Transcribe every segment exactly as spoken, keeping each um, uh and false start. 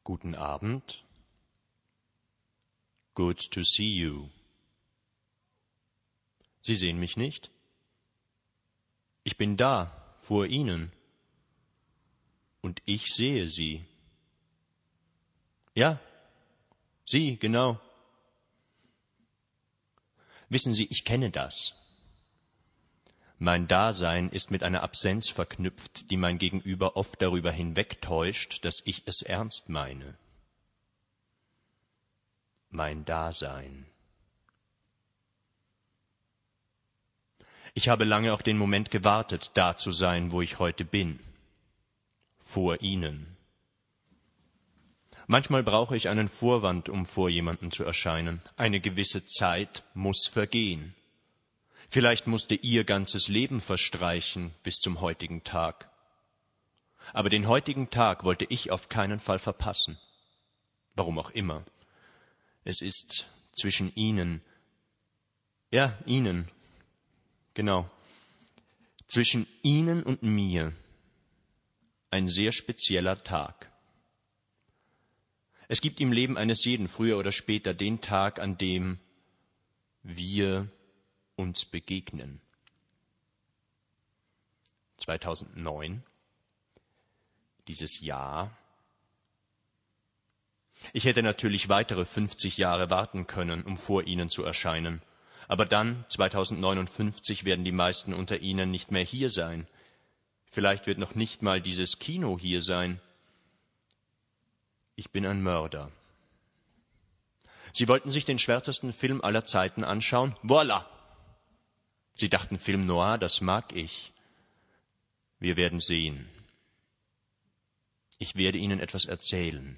Guten Abend. Good to see you. Sie sehen mich nicht? Ich bin da, vor Ihnen. Und ich sehe Sie. Ja, Sie, genau. Wissen Sie, ich kenne das. Mein Dasein ist mit einer Absenz verknüpft, die mein Gegenüber oft darüber hinwegtäuscht, dass ich es ernst meine. Mein Dasein. Ich habe lange auf den Moment gewartet, da zu sein, wo ich heute bin. Vor Ihnen. Manchmal brauche ich einen Vorwand, um vor jemandem zu erscheinen. Eine gewisse Zeit muss vergehen. Vielleicht musste Ihr ganzes Leben verstreichen bis zum heutigen Tag. Aber den heutigen Tag wollte ich auf keinen Fall verpassen. Warum auch immer. Es ist zwischen Ihnen, ja, Ihnen, genau, zwischen Ihnen und mir ein sehr spezieller Tag. Es gibt im Leben eines jeden früher oder später den Tag, an dem wir uns begegnen. zweitausendneun, dieses Jahr. Ich hätte natürlich weitere fünfzig Jahre warten können, um vor Ihnen zu erscheinen. Aber dann, zweitausendneunundfünfzig, werden die meisten unter Ihnen nicht mehr hier sein. Vielleicht wird noch nicht mal dieses Kino hier sein. Ich bin ein Mörder. Sie wollten sich den schwärzesten Film aller Zeiten anschauen? Voilà! Sie dachten, Film Noir, das mag ich. Wir werden sehen. Ich werde Ihnen etwas erzählen.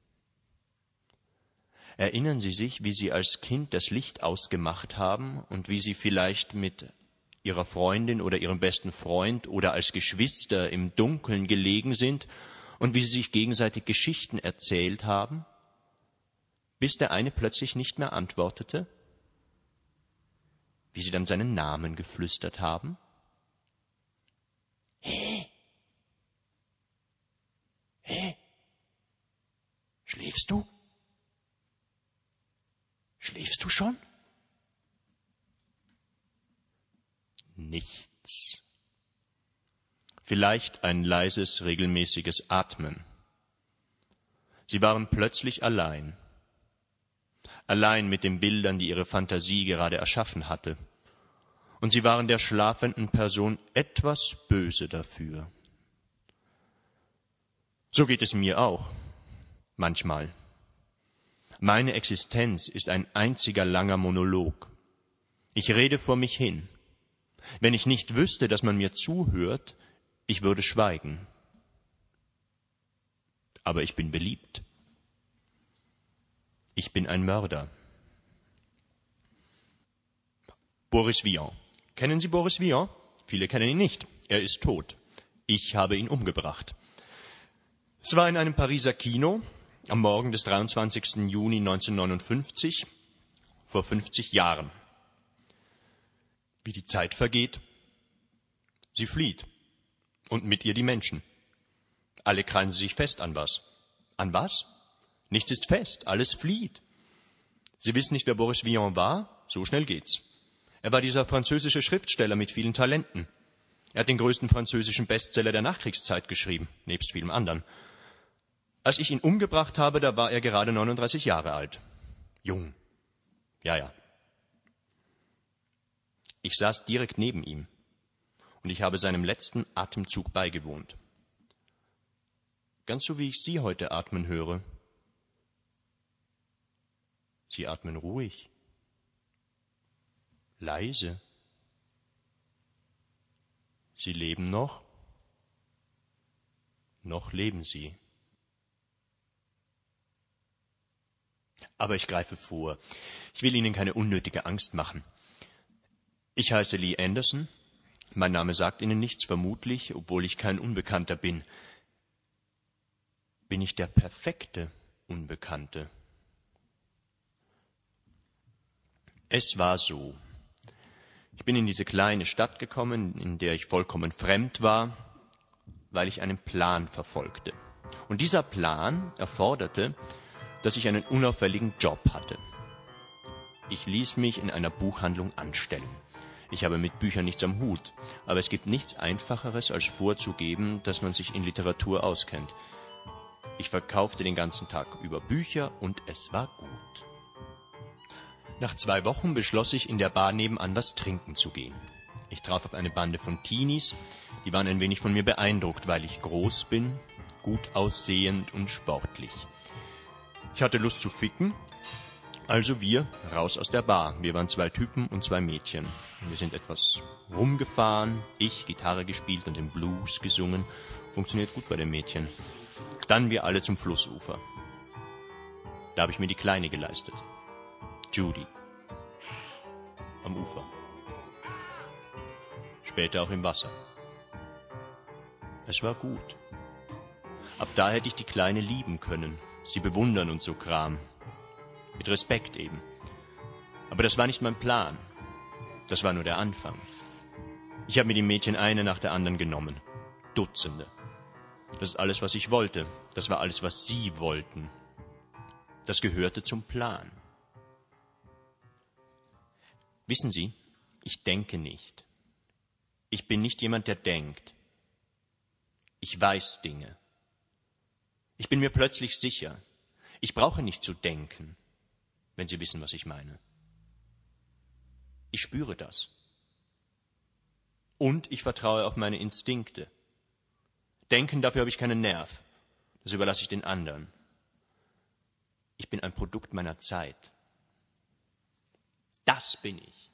Erinnern Sie sich, wie Sie als Kind das Licht ausgemacht haben und wie Sie vielleicht mit Ihrer Freundin oder Ihrem besten Freund oder als Geschwister im Dunkeln gelegen sind und wie Sie sich gegenseitig Geschichten erzählt haben, bis der eine plötzlich nicht mehr antwortete? Wie Sie dann seinen Namen geflüstert haben? Hä? Hä? Schläfst du? Schläfst du schon? Nichts. Vielleicht ein leises, regelmäßiges Atmen. Sie waren plötzlich allein. Allein mit den Bildern, die ihre Fantasie gerade erschaffen hatte. Und sie waren der schlafenden Person etwas böse dafür. So geht es mir auch, manchmal. Meine Existenz ist ein einziger langer Monolog. Ich rede vor mich hin. Wenn ich nicht wüsste, dass man mir zuhört, ich würde schweigen. Aber ich bin beliebt. Ich bin ein Mörder. Boris Vian. Kennen Sie Boris Vian? Viele kennen ihn nicht. Er ist tot. Ich habe ihn umgebracht. Es war in einem Pariser Kino am Morgen des dreiundzwanzigsten Juni neunzehnhundertneunundfünfzig, vor fünfzig Jahren. Wie die Zeit vergeht, sie flieht. Und mit ihr die Menschen. Alle krallen sich fest an was. An was? Nichts ist fest, alles flieht. Sie wissen nicht, wer Boris Vian war? So schnell geht's. Er war dieser französische Schriftsteller mit vielen Talenten. Er hat den größten französischen Bestseller der Nachkriegszeit geschrieben, nebst vielem anderen. Als ich ihn umgebracht habe, da war er gerade neununddreißig Jahre alt. Jung. Ja, ja. Ich saß direkt neben ihm und ich habe seinem letzten Atemzug beigewohnt. Ganz so, wie ich Sie heute atmen höre. Sie atmen ruhig, leise. Sie leben noch, noch leben Sie. Aber ich greife vor. Ich will Ihnen keine unnötige Angst machen. Ich heiße Lee Anderson. Mein Name sagt Ihnen nichts, vermutlich, obwohl ich kein Unbekannter bin. Bin ich der perfekte Unbekannte? Es war so. Ich bin in diese kleine Stadt gekommen, in der ich vollkommen fremd war, weil ich einen Plan verfolgte. Und dieser Plan erforderte, dass ich einen unauffälligen Job hatte. Ich ließ mich in einer Buchhandlung anstellen. Ich habe mit Büchern nichts am Hut, aber es gibt nichts Einfacheres, als vorzugeben, dass man sich in Literatur auskennt. Ich verkaufte den ganzen Tag über Bücher und es war gut. Nach zwei Wochen beschloss ich, in der Bar nebenan was trinken zu gehen. Ich traf auf eine Bande von Teenies, die waren ein wenig von mir beeindruckt, weil ich groß bin, gut aussehend und sportlich. Ich hatte Lust zu ficken, also wir raus aus der Bar. Wir waren zwei Typen und zwei Mädchen. Wir sind etwas rumgefahren, ich Gitarre gespielt und den Blues gesungen. Funktioniert gut bei den Mädchen. Dann wir alle zum Flussufer. Da habe ich mir die Kleine geleistet. Judy. Am Ufer. Später auch im Wasser. Es war gut. Ab da hätte ich die Kleine lieben können, sie bewundern und so Kram. Mit Respekt eben. Aber das war nicht mein Plan. Das war nur der Anfang. Ich habe mir die Mädchen eine nach der anderen genommen. Dutzende. Das ist alles, was ich wollte. Das war alles, was sie wollten. Das gehörte zum Plan. Wissen Sie, ich denke nicht. Ich bin nicht jemand, der denkt. Ich weiß Dinge. Ich bin mir plötzlich sicher. Ich brauche nicht zu denken, wenn Sie wissen, was ich meine. Ich spüre das. Und ich vertraue auf meine Instinkte. Denken, dafür habe ich keinen Nerv. Das überlasse ich den anderen. Ich bin ein Produkt meiner Zeit. Das bin ich.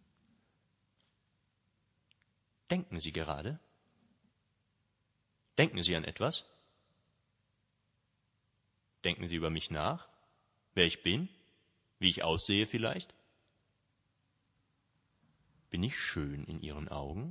Denken Sie gerade? Denken Sie an etwas? Denken Sie über mich nach? Wer ich bin? Wie ich aussehe vielleicht? Bin ich schön in Ihren Augen?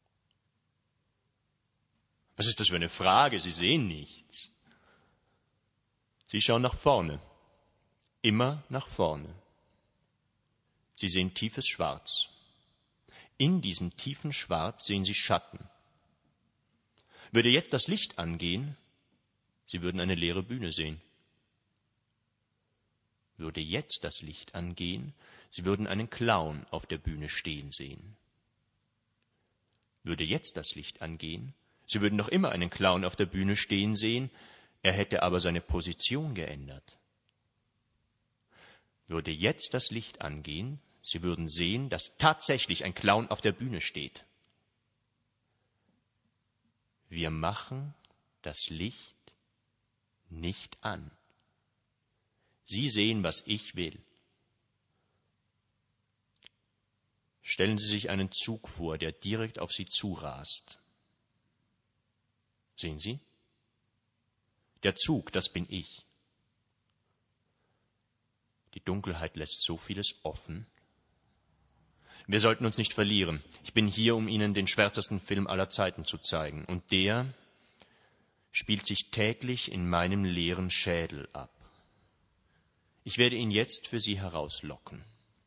Was ist das für eine Frage? Sie sehen nichts. Sie schauen nach vorne. Immer nach vorne. Sie sehen tiefes Schwarz. In diesem tiefen Schwarz sehen Sie Schatten. Würde jetzt das Licht angehen, Sie würden eine leere Bühne sehen. Würde jetzt das Licht angehen, Sie würden einen Clown auf der Bühne stehen sehen. Würde jetzt das Licht angehen, Sie würden noch immer einen Clown auf der Bühne stehen sehen, er hätte aber seine Position geändert. Würde jetzt das Licht angehen, Sie würden sehen, dass tatsächlich ein Clown auf der Bühne steht. Wir machen das Licht nicht an. Sie sehen, was ich will. Stellen Sie sich einen Zug vor, der direkt auf Sie zurast. Sehen Sie? Der Zug, das bin ich. Die Dunkelheit lässt so vieles offen. Wir sollten uns nicht verlieren. Ich bin hier, um Ihnen den schwärzesten Film aller Zeiten zu zeigen. Und der spielt sich täglich in meinem leeren Schädel ab. Ich werde ihn jetzt für Sie herauslocken.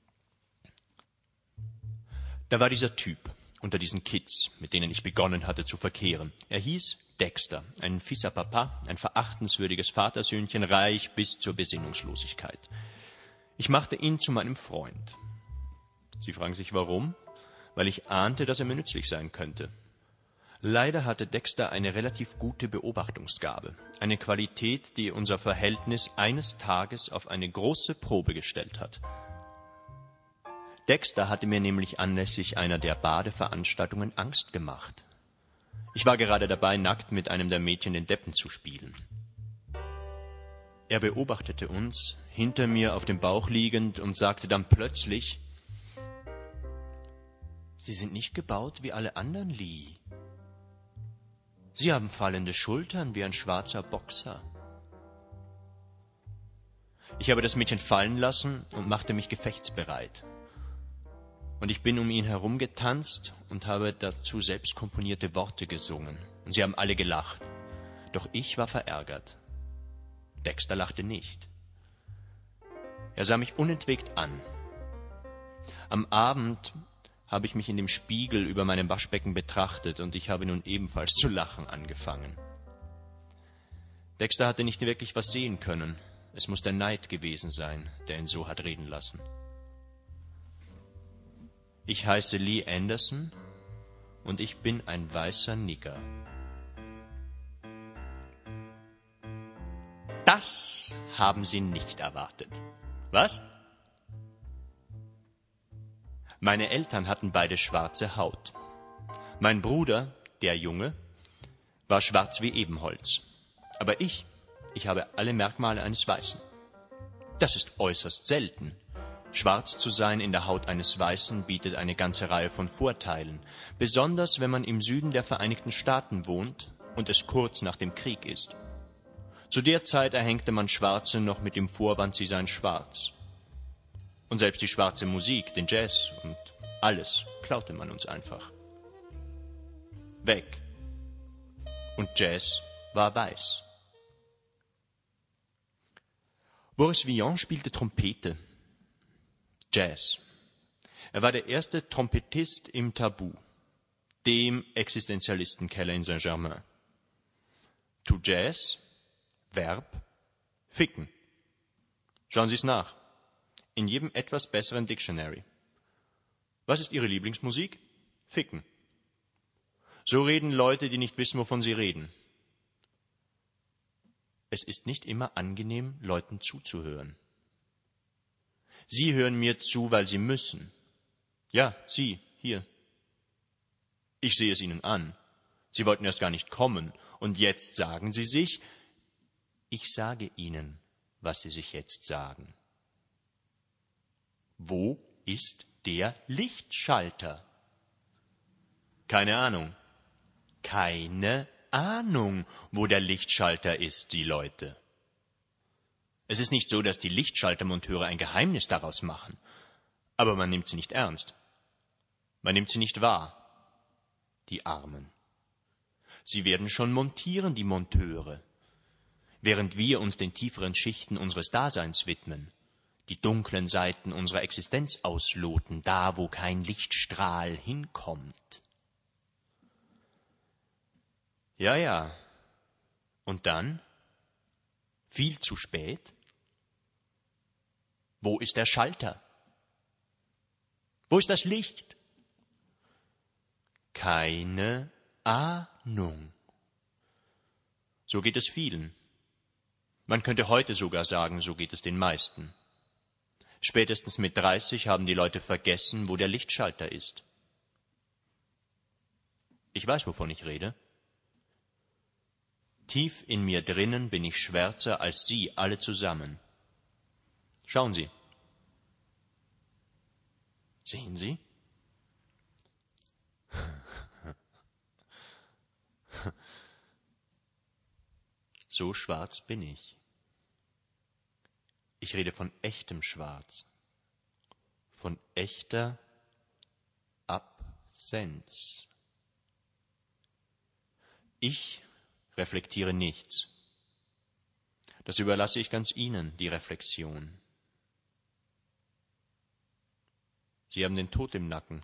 Da war dieser Typ unter diesen Kids, mit denen ich begonnen hatte zu verkehren. Er hieß Dexter, ein fieser Papa, ein verachtenswürdiges Vatersöhnchen, reich bis zur Besinnungslosigkeit. Ich machte ihn zu meinem Freund. Sie fragen sich, warum? Weil ich ahnte, dass er mir nützlich sein könnte. Leider hatte Dexter eine relativ gute Beobachtungsgabe, eine Qualität, die unser Verhältnis eines Tages auf eine große Probe gestellt hat. Dexter hatte mir nämlich anlässlich einer der Badeveranstaltungen Angst gemacht. Ich war gerade dabei, nackt mit einem der Mädchen den Deppen zu spielen. Er beobachtete uns, hinter mir auf dem Bauch liegend, und sagte dann plötzlich: Sie sind nicht gebaut wie alle anderen, Lee. Sie haben fallende Schultern wie ein schwarzer Boxer. Ich habe das Mädchen fallen lassen und machte mich gefechtsbereit. Und ich bin um ihn herum getanzt und habe dazu selbst komponierte Worte gesungen. Und sie haben alle gelacht. Doch ich war verärgert. Dexter lachte nicht. Er sah mich unentwegt an. Am Abend habe ich mich in dem Spiegel über meinem Waschbecken betrachtet und ich habe nun ebenfalls zu lachen angefangen. Dexter hatte nicht wirklich was sehen können. Es muss der Neid gewesen sein, der ihn so hat reden lassen. Ich heiße Lee Anderson und ich bin ein weißer Nigger. Das haben Sie nicht erwartet. Was? Meine Eltern hatten beide schwarze Haut. Mein Bruder, der Junge, war schwarz wie Ebenholz. Aber ich, ich habe alle Merkmale eines Weißen. Das ist äußerst selten. Schwarz zu sein in der Haut eines Weißen bietet eine ganze Reihe von Vorteilen, besonders wenn man im Süden der Vereinigten Staaten wohnt und es kurz nach dem Krieg ist. Zu der Zeit erhängte man Schwarze noch mit dem Vorwand, sie seien schwarz. Und selbst die schwarze Musik, den Jazz und alles klaute man uns einfach. Weg. Und Jazz war weiß. Boris Vian spielte Trompete. Jazz. Er war der erste Trompetist im Tabu, dem Existenzialistenkeller in Saint-Germain. To Jazz, Verb, ficken. Schauen Sie es nach. In jedem etwas besseren Dictionary. Was ist Ihre Lieblingsmusik? Ficken. So reden Leute, die nicht wissen, wovon sie reden. Es ist nicht immer angenehm, Leuten zuzuhören. Sie hören mir zu, weil Sie müssen. Ja, Sie, hier. Ich sehe es Ihnen an. Sie wollten erst gar nicht kommen. Und jetzt sagen Sie sich, ich sage Ihnen, was Sie sich jetzt sagen. Wo ist der Lichtschalter? Keine Ahnung. Keine Ahnung, wo der Lichtschalter ist, die Leute. Es ist nicht so, dass die Lichtschaltermonteure ein Geheimnis daraus machen, aber man nimmt sie nicht ernst. Man nimmt sie nicht wahr, die Armen. Sie werden schon montieren, die Monteure, während wir uns den tieferen Schichten unseres Daseins widmen, die dunklen Seiten unserer Existenz ausloten, da, wo kein Lichtstrahl hinkommt. Ja, ja. Und dann? Viel zu spät? Wo ist der Schalter? Wo ist das Licht? Keine Ahnung. So geht es vielen. Man könnte heute sogar sagen, so geht es den meisten. Spätestens mit dreißig haben die Leute vergessen, wo der Lichtschalter ist. Ich weiß, wovon ich rede. Tief in mir drinnen bin ich schwärzer als Sie alle zusammen. Schauen Sie. Sehen Sie? So schwarz bin ich. Ich rede von echtem Schwarz, von echter Absenz. Ich reflektiere nichts. Das überlasse ich ganz Ihnen, die Reflexion. Sie haben den Tod im Nacken.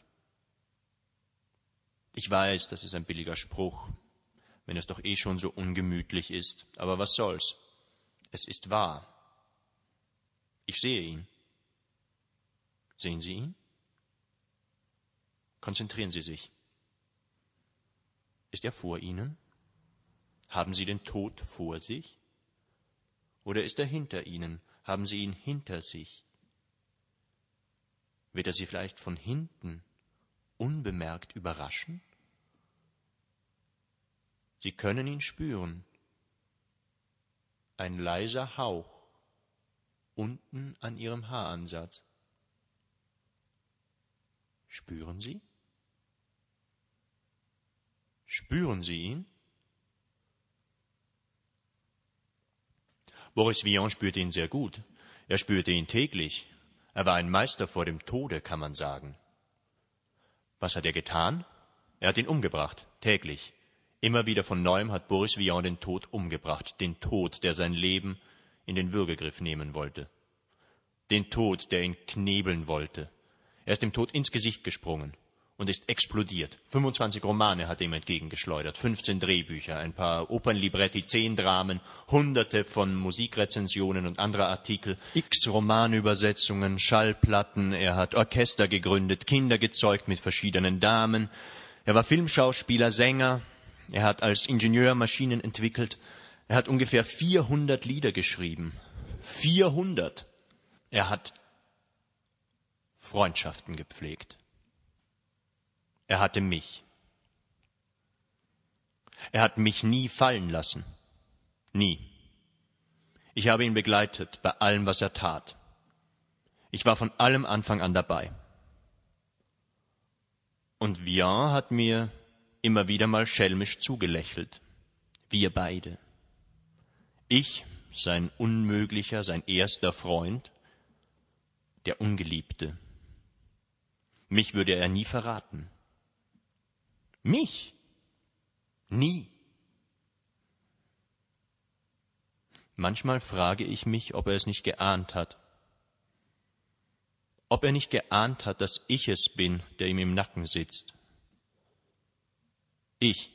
Ich weiß, das ist ein billiger Spruch, wenn es doch eh schon so ungemütlich ist. Aber was soll's? Es ist wahr. Ich sehe ihn. Sehen Sie ihn? Konzentrieren Sie sich. Ist er vor Ihnen? Haben Sie den Tod vor sich? Oder ist er hinter Ihnen? Haben Sie ihn hinter sich? Wird er Sie vielleicht von hinten unbemerkt überraschen? Sie können ihn spüren. Ein leiser Hauch unten an Ihrem Haaransatz. Spüren Sie? Spüren Sie ihn? Boris Vian spürte ihn sehr gut. Er spürte ihn täglich. Er war ein Meister vor dem Tode, kann man sagen. Was hat er getan? Er hat ihn umgebracht, täglich. Immer wieder von Neuem hat Boris Vian den Tod umgebracht, den Tod, der sein Leben in den Würgegriff nehmen wollte. Den Tod, der ihn knebeln wollte. Er ist dem Tod ins Gesicht gesprungen und ist explodiert. fünfundzwanzig Romane hat er ihm entgegengeschleudert, fünfzehn Drehbücher, ein paar Opernlibretti, zehn Dramen, hunderte von Musikrezensionen und anderer Artikel, x Romanübersetzungen, Schallplatten, er hat Orchester gegründet, Kinder gezeugt mit verschiedenen Damen, er war Filmschauspieler, Sänger, er hat als Ingenieur Maschinen entwickelt, er hat ungefähr vierhundert Lieder geschrieben. vierhundert! Er hat Freundschaften gepflegt. Er hatte mich. Er hat mich nie fallen lassen. Nie. Ich habe ihn begleitet bei allem, was er tat. Ich war von allem Anfang an dabei. Und Vian hat mir immer wieder mal schelmisch zugelächelt. Wir beide. Ich, sein unmöglicher, sein erster Freund, der Ungeliebte. Mich würde er nie verraten. Mich? Nie. Manchmal frage ich mich, ob er es nicht geahnt hat. Ob er nicht geahnt hat, dass ich es bin, der ihm im Nacken sitzt. Ich.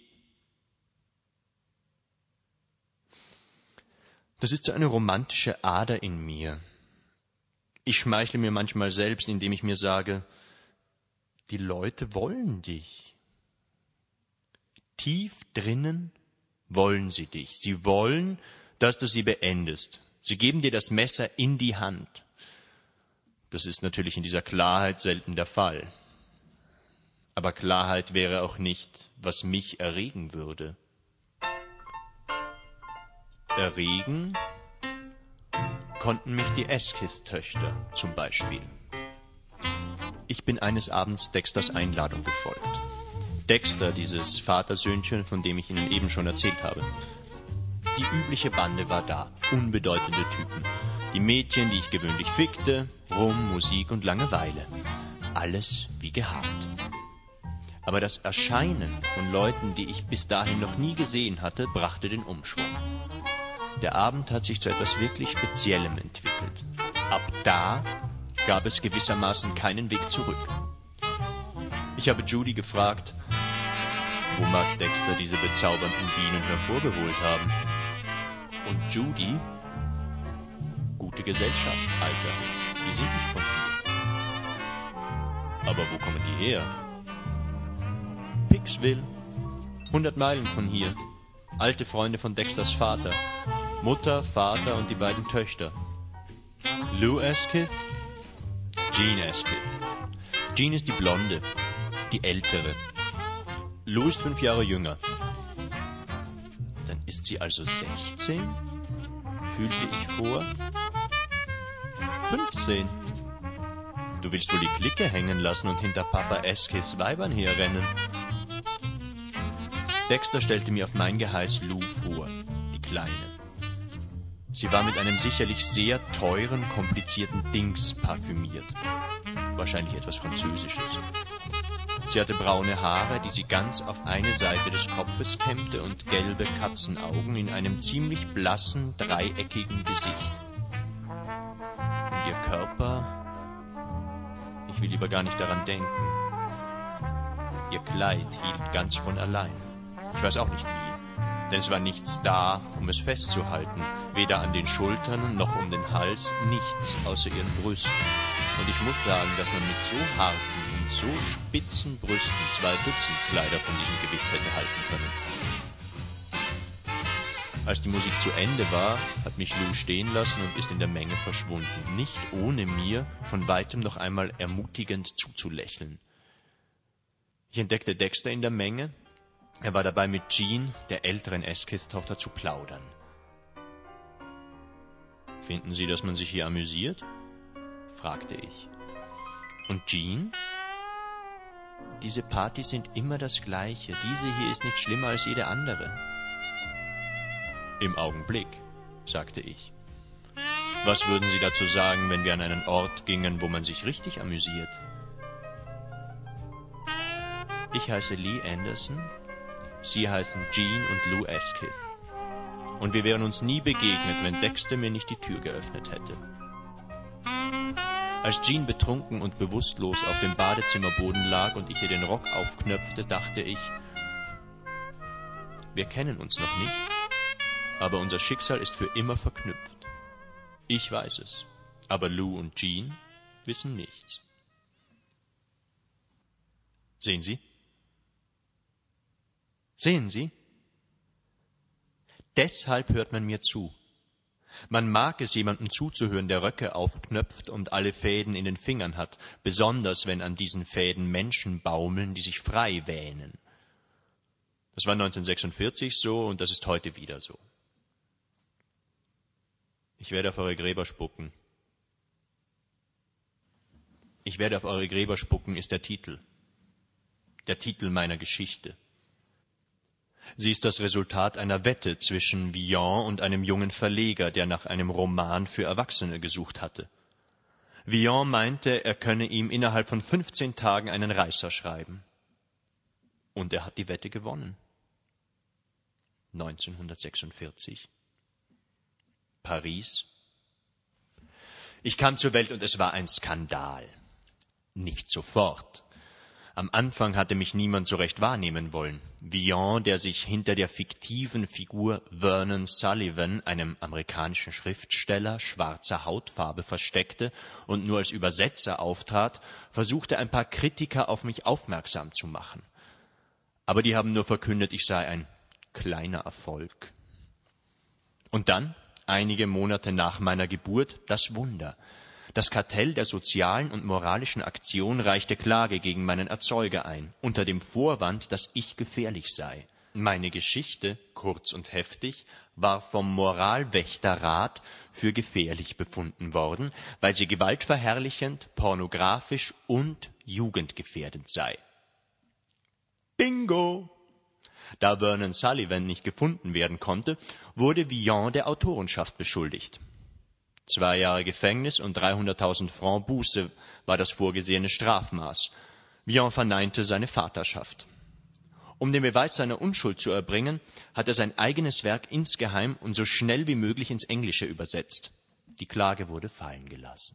Das ist so eine romantische Ader in mir. Ich schmeichle mir manchmal selbst, indem ich mir sage, die Leute wollen dich. Tief drinnen wollen sie dich. Sie wollen, dass du sie beendest. Sie geben dir das Messer in die Hand. Das ist natürlich in dieser Klarheit selten der Fall. Aber Klarheit wäre auch nicht, was mich erregen würde. Erregen konnten mich die Asquith-Töchter zum Beispiel. Ich bin eines Abends Dexters Einladung gefolgt. Dexter, dieses Vatersöhnchen, von dem ich Ihnen eben schon erzählt habe. Die übliche Bande war da, unbedeutende Typen. Die Mädchen, die ich gewöhnlich fickte, Rum, Musik und Langeweile. Alles wie gehabt. Aber das Erscheinen von Leuten, die ich bis dahin noch nie gesehen hatte, brachte den Umschwung. Der Abend hat sich zu etwas wirklich Speziellem entwickelt. Ab da gab es gewissermaßen keinen Weg zurück. Ich habe Judy gefragt, wo mag Dexter diese bezaubernden Bienen hervorgeholt haben? Und Judy, gute Gesellschaft, Alter, die sind nicht von hier. Aber wo kommen die her? Picksville, hundert Meilen von hier. Alte Freunde von Dexters Vater. Mutter, Vater und die beiden Töchter. Lou Asquith, Jean Asquith. Jean ist die Blonde, die Ältere. Lou ist fünf Jahre jünger. Dann ist sie also sechzehn? Fühlte ich vor. fünfzehn. Du willst wohl die Clique hängen lassen und hinter Papa Asquiths Weibern herrennen. Dexter stellte mir auf mein Geheiß Lou vor, die Kleine. Sie war mit einem sicherlich sehr teuren, komplizierten Dings parfümiert. Wahrscheinlich etwas Französisches. Sie hatte braune Haare, die sie ganz auf eine Seite des Kopfes kämmte und gelbe Katzenaugen in einem ziemlich blassen, dreieckigen Gesicht. Und ihr Körper, ich will lieber gar nicht daran denken. Ihr Kleid hielt ganz von allein. Ich weiß auch nicht wie, denn es war nichts da, um es festzuhalten. Weder an den Schultern noch um den Hals, nichts außer ihren Brüsten. Und ich muss sagen, dass man mit so harten und so spitzen Brüsten zwei Dutzend Kleider von diesem Gewicht hätte halten können. Als die Musik zu Ende war, hat mich Lou stehen lassen und ist in der Menge verschwunden, nicht ohne mir von weitem noch einmal ermutigend zuzulächeln. Ich entdeckte Dexter in der Menge. Er war dabei, mit Jean, der älteren Asquith-Tochter, zu plaudern. »Finden Sie, dass man sich hier amüsiert?« fragte ich. »Und Jean?« »Diese Partys sind immer das Gleiche. Diese hier ist nicht schlimmer als jede andere.« »Im Augenblick«, sagte ich. »Was würden Sie dazu sagen, wenn wir an einen Ort gingen, wo man sich richtig amüsiert?« »Ich heiße Lee Anderson. Sie heißen Jean und Lou Asquith. Und wir wären uns nie begegnet, wenn Dexter mir nicht die Tür geöffnet hätte.« Als Jean betrunken und bewusstlos auf dem Badezimmerboden lag und ich ihr den Rock aufknöpfte, dachte ich, wir kennen uns noch nicht, aber unser Schicksal ist für immer verknüpft. Ich weiß es, aber Lou und Jean wissen nichts. Sehen Sie? Sehen Sie? Deshalb hört man mir zu. Man mag es, jemandem zuzuhören, der Röcke aufknöpft und alle Fäden in den Fingern hat, besonders wenn an diesen Fäden Menschen baumeln, die sich frei wähnen. Das war neunzehnhundertsechsundvierzig so und das ist heute wieder so. Ich werde auf eure Gräber spucken. Ich werde auf eure Gräber spucken ist der Titel. Der Titel meiner Geschichte. Sie ist das Resultat einer Wette zwischen Villon und einem jungen Verleger, der nach einem Roman für Erwachsene gesucht hatte. Villon meinte, er könne ihm innerhalb von fünfzehn Tagen einen Reißer schreiben. Und er hat die Wette gewonnen. neunzehnhundertsechsundvierzig. Paris. Ich kam zur Welt und es war ein Skandal. Nicht sofort. Am Anfang hatte mich niemand so recht wahrnehmen wollen. Villon, der sich hinter der fiktiven Figur Vernon Sullivan, einem amerikanischen Schriftsteller schwarzer Hautfarbe, versteckte und nur als Übersetzer auftrat, versuchte ein paar Kritiker auf mich aufmerksam zu machen. Aber die haben nur verkündet, ich sei ein kleiner Erfolg. Und dann, einige Monate nach meiner Geburt, das Wunder. Das Kartell der sozialen und moralischen Aktion reichte Klage gegen meinen Erzeuger ein, unter dem Vorwand, dass ich gefährlich sei. Meine Geschichte, kurz und heftig, war vom Moralwächterrat für gefährlich befunden worden, weil sie gewaltverherrlichend, pornografisch und jugendgefährdend sei. Bingo! Da Vernon Sullivan nicht gefunden werden konnte, wurde Villon der Autorenschaft beschuldigt. Zwei Jahre Gefängnis und dreihunderttausend Francs Buße war das vorgesehene Strafmaß. Villon verneinte seine Vaterschaft. Um den Beweis seiner Unschuld zu erbringen, hat er sein eigenes Werk insgeheim und so schnell wie möglich ins Englische übersetzt. Die Klage wurde fallen gelassen.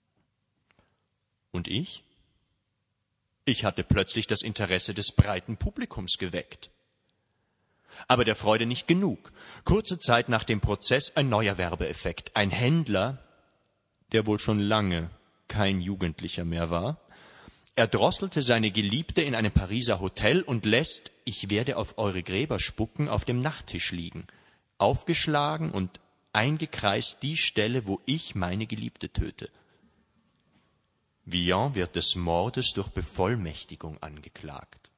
Und ich? Ich hatte plötzlich das Interesse des breiten Publikums geweckt. Aber der Freude nicht genug. Kurze Zeit nach dem Prozess ein neuer Werbeeffekt. Ein Händler, der wohl schon lange kein Jugendlicher mehr war, erdrosselte seine Geliebte in einem Pariser Hotel und lässt, ich werde auf eure Gräber spucken, auf dem Nachttisch liegen, aufgeschlagen und eingekreist die Stelle, wo ich meine Geliebte töte. Villon wird des Mordes durch Bevollmächtigung angeklagt.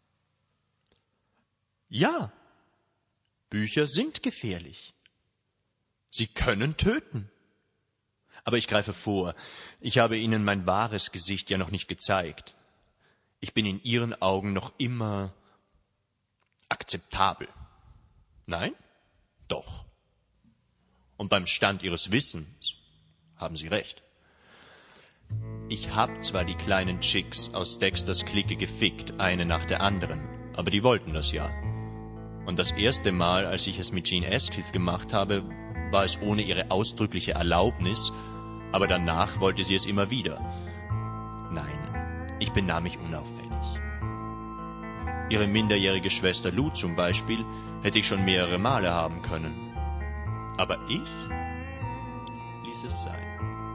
Ja, Bücher sind gefährlich. Sie können töten. Aber ich greife vor. Ich habe Ihnen mein wahres Gesicht ja noch nicht gezeigt. Ich bin in Ihren Augen noch immer akzeptabel. Nein? Doch. Und beim Stand Ihres Wissens haben Sie recht. Ich hab zwar die kleinen Chicks aus Dexters Clique gefickt, eine nach der anderen, aber die wollten das ja. Und das erste Mal, als ich es mit Jean Asquith gemacht habe, war es ohne ihre ausdrückliche Erlaubnis, aber danach wollte sie es immer wieder. Nein, ich benahm mich unauffällig. Ihre minderjährige Schwester Lou zum Beispiel hätte ich schon mehrere Male haben können. Aber ich ließ es sein.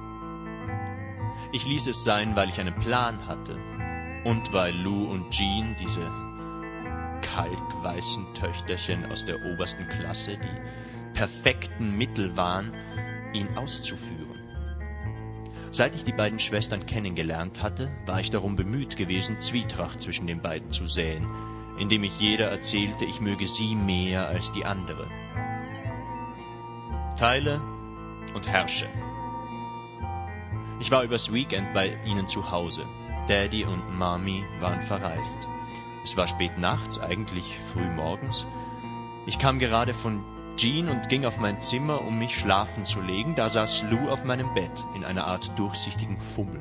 Ich ließ es sein, weil ich einen Plan hatte und weil Lou und Jean, diese kalkweißen Töchterchen aus der obersten Klasse, die perfekten Mittel waren, ihn auszuführen. Seit ich die beiden Schwestern kennengelernt hatte, war ich darum bemüht gewesen, Zwietracht zwischen den beiden zu säen, indem ich jeder erzählte, ich möge sie mehr als die andere. Teile und herrsche. Ich war übers Weekend bei ihnen zu Hause. Daddy und Mami waren verreist. Es war spät nachts, eigentlich früh morgens. Ich kam gerade von Jean und ging auf mein Zimmer, um mich schlafen zu legen. Da saß Lou auf meinem Bett in einer Art durchsichtigen Fummel.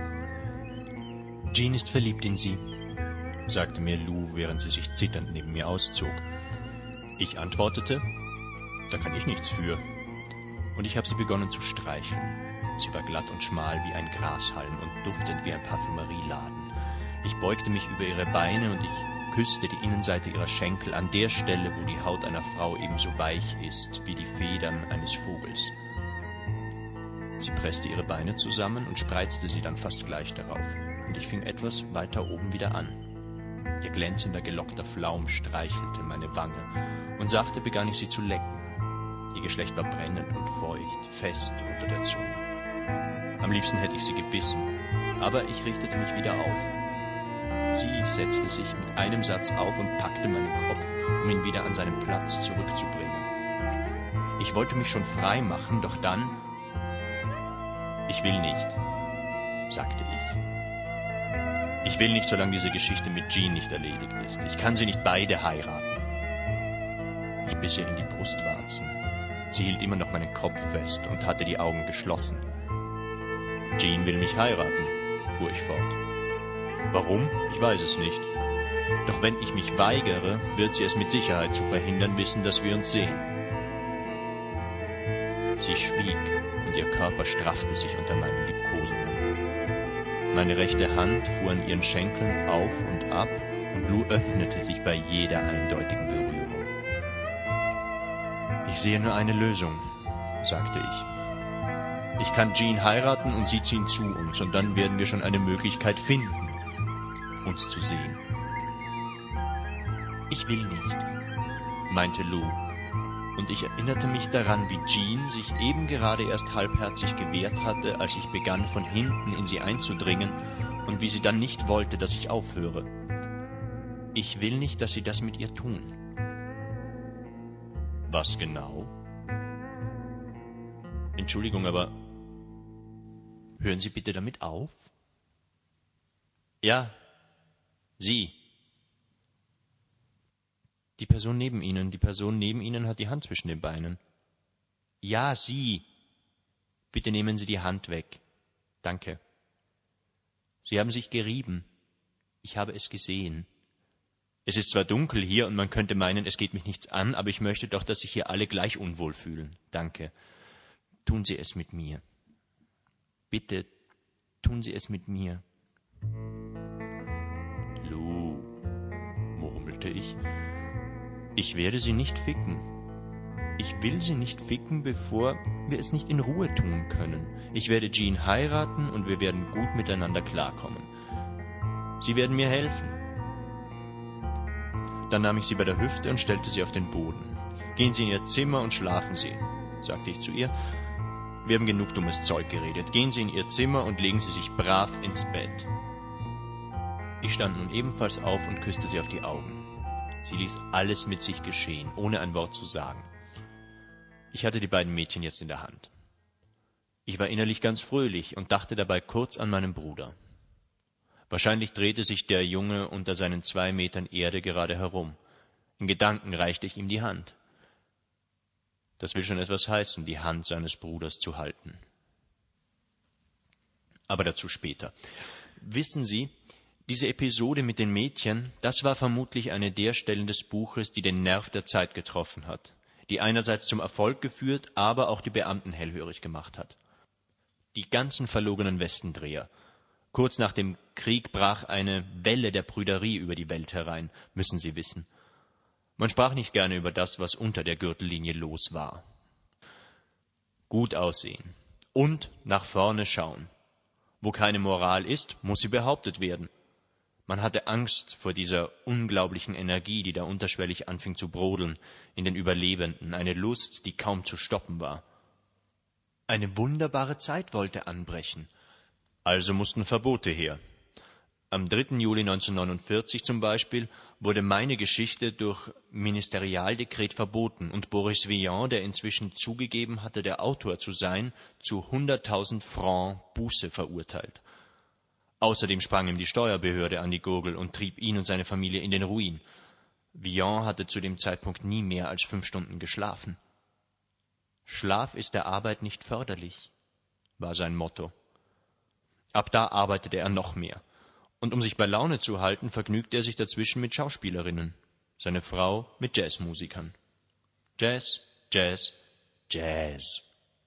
Jean ist verliebt in Sie, sagte mir Lou, während sie sich zitternd neben mir auszog. Ich antwortete, da kann ich nichts für. und ich habe sie begonnen zu streicheln. Sie war glatt und schmal wie ein Grashalm und duftend wie ein Parfümerieladen. Ich beugte mich über ihre Beine und ich küsste die Innenseite ihrer Schenkel an der Stelle, wo die Haut einer Frau ebenso weich ist wie die Federn eines Vogels. Sie presste ihre Beine zusammen und spreizte sie dann fast gleich darauf, und ich fing etwas weiter oben wieder an. Ihr glänzender, gelockter Flaum streichelte meine Wange, und sachte begann ich sie zu lecken. Ihr Geschlecht war brennend und feucht, fest unter der Zunge. Am liebsten hätte ich sie gebissen, aber ich richtete mich wieder auf. Sie setzte sich mit einem Satz auf und packte meinen Kopf, um ihn wieder an seinen Platz zurückzubringen. Ich wollte mich schon frei machen, doch dann... »Ich will nicht«, sagte ich. »Ich will nicht, solange diese Geschichte mit Jean nicht erledigt ist. Ich kann sie nicht beide heiraten.« Ich biss ihr in die Brustwarzen. Sie hielt immer noch meinen Kopf fest und hatte die Augen geschlossen. »Jean will mich heiraten«, fuhr ich fort. »Warum? Ich weiß es nicht. Doch wenn ich mich weigere, wird sie es mit Sicherheit zu verhindern wissen, dass wir uns sehen.« Sie schwieg, und ihr Körper straffte sich unter meinen Liebkosungen. Meine rechte Hand fuhr an ihren Schenkeln auf und ab, und Lou öffnete sich bei jeder eindeutigen Berührung. »Ich sehe nur eine Lösung«, sagte ich. »Ich kann Jean heiraten und sie ziehen zu uns, und dann werden wir schon eine Möglichkeit finden, uns zu sehen.« »Ich will nicht«, meinte Lou. Und ich erinnerte mich daran, wie Jean sich eben gerade erst halbherzig gewehrt hatte, als ich begann, von hinten in sie einzudringen, und wie sie dann nicht wollte, dass ich aufhöre. Ich will nicht, dass Sie das mit ihr tun. Was genau? Entschuldigung, aber hören Sie bitte damit auf? Ja, Sie. Die Person neben Ihnen, die Person neben Ihnen hat die Hand zwischen den Beinen. Ja, Sie. Bitte nehmen Sie die Hand weg. Danke. Sie haben sich gerieben. Ich habe es gesehen. Es ist zwar dunkel hier und man könnte meinen, es geht mich nichts an, aber ich möchte doch, dass sich hier alle gleich unwohl fühlen. Danke. Tun Sie es mit mir. Bitte, tun Sie es mit mir. Lou, murmelte ich, ich werde Sie nicht ficken. Ich will Sie nicht ficken, bevor wir es nicht in Ruhe tun können. Ich werde Jean heiraten und wir werden gut miteinander klarkommen. Sie werden mir helfen. Dann nahm ich sie bei der Hüfte und stellte sie auf den Boden. Gehen Sie in Ihr Zimmer und schlafen Sie, sagte ich zu ihr. Wir haben genug dummes Zeug geredet. Gehen Sie in Ihr Zimmer und legen Sie sich brav ins Bett. Ich stand nun ebenfalls auf und küsste sie auf die Augen. Sie ließ alles mit sich geschehen, ohne ein Wort zu sagen. Ich hatte die beiden Mädchen jetzt in der Hand. Ich war innerlich ganz fröhlich und dachte dabei kurz an meinen Bruder. Wahrscheinlich drehte sich der Junge unter seinen zwei Metern Erde gerade herum. In Gedanken reichte ich ihm die Hand. Das will schon etwas heißen, die Hand seines Bruders zu halten. Aber dazu später. Wissen Sie, diese Episode mit den Mädchen, das war vermutlich eine der Stellen des Buches, die den Nerv der Zeit getroffen hat, die einerseits zum Erfolg geführt, aber auch die Beamten hellhörig gemacht hat. Die ganzen verlogenen Westendreher. Kurz nach dem Krieg brach eine Welle der Prüderie über die Welt herein, müssen Sie wissen. Man sprach nicht gerne über das, was unter der Gürtellinie los war. Gut aussehen und nach vorne schauen. Wo keine Moral ist, muss sie behauptet werden. Man hatte Angst vor dieser unglaublichen Energie, die da unterschwellig anfing zu brodeln in den Überlebenden, eine Lust, die kaum zu stoppen war. Eine wunderbare Zeit wollte anbrechen. Also mussten Verbote her. Am dritten Juli neunzehnhundertneunundvierzig zum Beispiel wurde meine Geschichte durch Ministerialdekret verboten und Boris Vian, der inzwischen zugegeben hatte, der Autor zu sein, zu hunderttausend Francs Buße verurteilt. Außerdem sprang ihm die Steuerbehörde an die Gurgel und trieb ihn und seine Familie in den Ruin. Vian hatte zu dem Zeitpunkt nie mehr als fünf Stunden geschlafen. Schlaf ist der Arbeit nicht förderlich, war sein Motto. Ab da arbeitete er noch mehr. Und um sich bei Laune zu halten, vergnügte er sich dazwischen mit Schauspielerinnen, seine Frau mit Jazzmusikern. Jazz, Jazz, Jazz.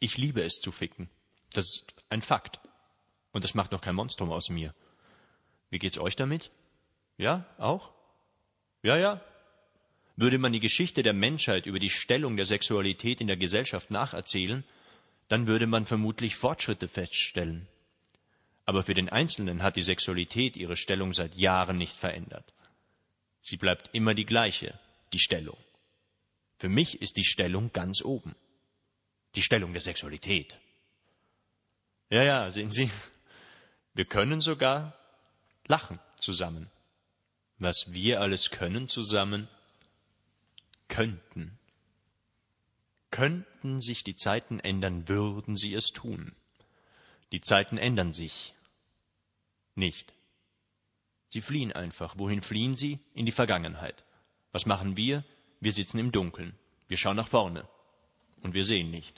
Ich liebe es zu ficken. Das ist ein Fakt. Und das macht noch kein Monstrum aus mir. Wie geht's euch damit? Ja, auch? Ja, ja. Würde man die Geschichte der Menschheit über die Stellung der Sexualität in der Gesellschaft nacherzählen, dann würde man vermutlich Fortschritte feststellen. Aber für den Einzelnen hat die Sexualität ihre Stellung seit Jahren nicht verändert. Sie bleibt immer die gleiche, die Stellung. Für mich ist die Stellung ganz oben. Die Stellung der Sexualität. Ja, ja, sehen Sie, wir können sogar lachen zusammen. Was wir alles können zusammen, könnten. Könnten sich die Zeiten ändern, würden sie es tun. Die Zeiten ändern sich nicht. Sie fliehen einfach. Wohin fliehen sie? In die Vergangenheit. Was machen wir? Wir sitzen im Dunkeln. Wir schauen nach vorne. Und wir sehen nicht.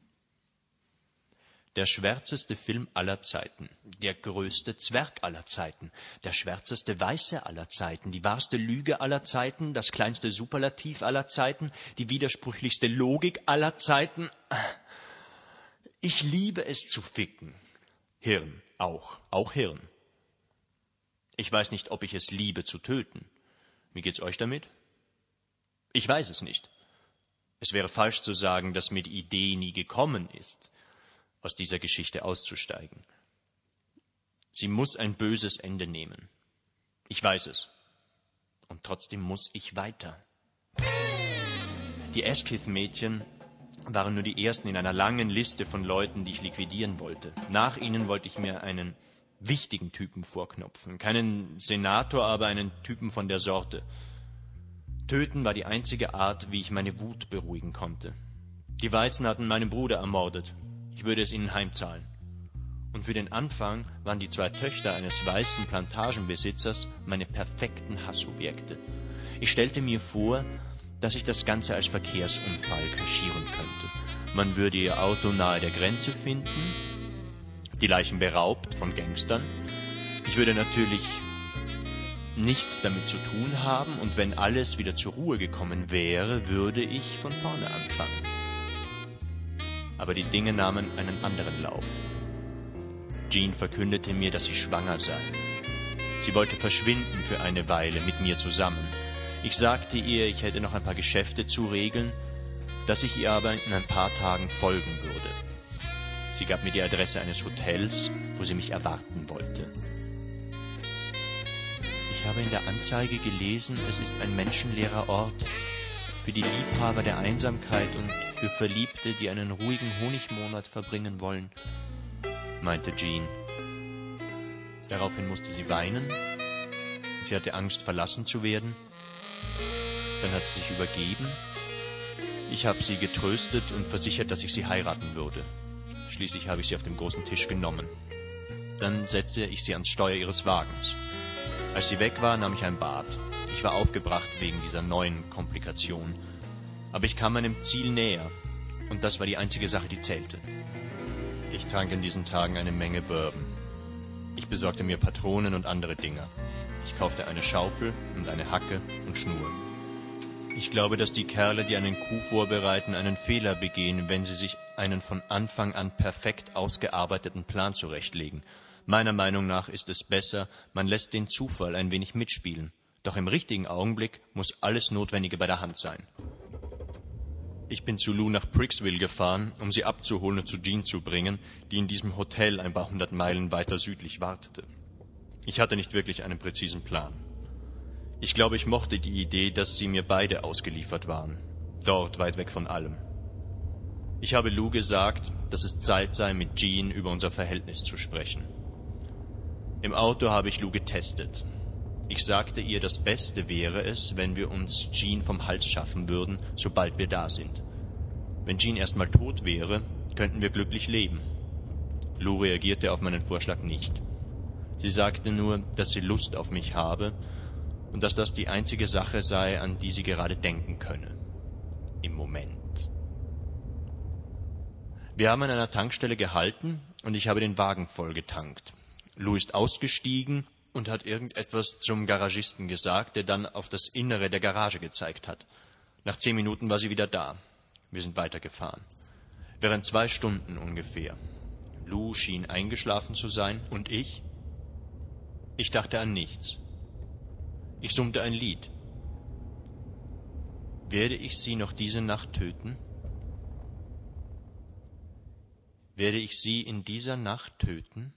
Der schwärzeste Film aller Zeiten, der größte Zwerg aller Zeiten, der schwärzeste Weiße aller Zeiten, die wahrste Lüge aller Zeiten, das kleinste Superlativ aller Zeiten, die widersprüchlichste Logik aller Zeiten. Ich liebe es zu ficken. Hirn, auch, auch Hirn. Ich weiß nicht, ob ich es liebe zu töten. Wie geht's euch damit? Ich weiß es nicht. Es wäre falsch zu sagen, dass mir die Idee nie gekommen ist, aus dieser Geschichte auszusteigen. Sie muss ein böses Ende nehmen. Ich weiß es. Und trotzdem muss ich weiter. Die Asquith-Mädchen waren nur die ersten in einer langen Liste von Leuten, die ich liquidieren wollte. Nach ihnen wollte ich mir einen wichtigen Typen vorknopfen. Keinen Senator, aber einen Typen von der Sorte. Töten war die einzige Art, wie ich meine Wut beruhigen konnte. Die Weißen hatten meinen Bruder ermordet. Ich würde es ihnen heimzahlen. Und für den Anfang waren die zwei Töchter eines weißen Plantagenbesitzers meine perfekten Hassobjekte. Ich stellte mir vor, dass ich das Ganze als Verkehrsunfall kaschieren könnte. Man würde ihr Auto nahe der Grenze finden, die Leichen beraubt von Gangstern. Ich würde natürlich nichts damit zu tun haben, und wenn alles wieder zur Ruhe gekommen wäre, würde ich von vorne anfangen. Aber die Dinge nahmen einen anderen Lauf. Jean verkündete mir, dass sie schwanger sei. Sie wollte verschwinden für eine Weile mit mir zusammen. Ich sagte ihr, ich hätte noch ein paar Geschäfte zu regeln, dass ich ihr aber in ein paar Tagen folgen würde. Sie gab mir die Adresse eines Hotels, wo sie mich erwarten wollte. Ich habe in der Anzeige gelesen, es ist ein menschenleerer Ort. Für die Liebhaber der Einsamkeit und für Verliebte, die einen ruhigen Honigmonat verbringen wollen, meinte Jean. Daraufhin musste sie weinen. Sie hatte Angst, verlassen zu werden. Dann hat sie sich übergeben. Ich habe sie getröstet und versichert, dass ich sie heiraten würde. Schließlich habe ich sie auf dem großen Tisch genommen. Dann setzte ich sie ans Steuer ihres Wagens. Als sie weg war, nahm ich ein Bad. Ich war aufgebracht wegen dieser neuen Komplikation. Aber ich kam meinem Ziel näher. Und das war die einzige Sache, die zählte. Ich trank in diesen Tagen eine Menge Bourbon. Ich besorgte mir Patronen und andere Dinge. Ich kaufte eine Schaufel und eine Hacke und Schnur. Ich glaube, dass die Kerle, die einen Coup vorbereiten, einen Fehler begehen, wenn sie sich einen von Anfang an perfekt ausgearbeiteten Plan zurechtlegen. Meiner Meinung nach ist es besser, man lässt den Zufall ein wenig mitspielen. Doch im richtigen Augenblick muss alles Notwendige bei der Hand sein. Ich bin zu Lou nach Pricksville gefahren, um sie abzuholen und zu Jean zu bringen, die in diesem Hotel ein paar hundert Meilen weiter südlich wartete. Ich hatte nicht wirklich einen präzisen Plan. Ich glaube, ich mochte die Idee, dass sie mir beide ausgeliefert waren, dort weit weg von allem. Ich habe Lou gesagt, dass es Zeit sei, mit Jean über unser Verhältnis zu sprechen. Im Auto habe ich Lou getestet. Ich sagte ihr, das Beste wäre es, wenn wir uns Jean vom Hals schaffen würden, sobald wir da sind. Wenn Jean erstmal tot wäre, könnten wir glücklich leben. Lou reagierte auf meinen Vorschlag nicht. Sie sagte nur, dass sie Lust auf mich habe und dass das die einzige Sache sei, an die sie gerade denken könne. Im Moment. Wir haben an einer Tankstelle gehalten und ich habe den Wagen vollgetankt. Lou ist ausgestiegen und hat irgendetwas zum Garagisten gesagt, der dann auf das Innere der Garage gezeigt hat. Nach zehn Minuten war sie wieder da. Wir sind weitergefahren. Während zwei Stunden ungefähr. Lou schien eingeschlafen zu sein, und ich? Ich dachte an nichts. Ich summte ein Lied. Werde ich sie noch diese Nacht töten? Werde ich sie in dieser Nacht töten?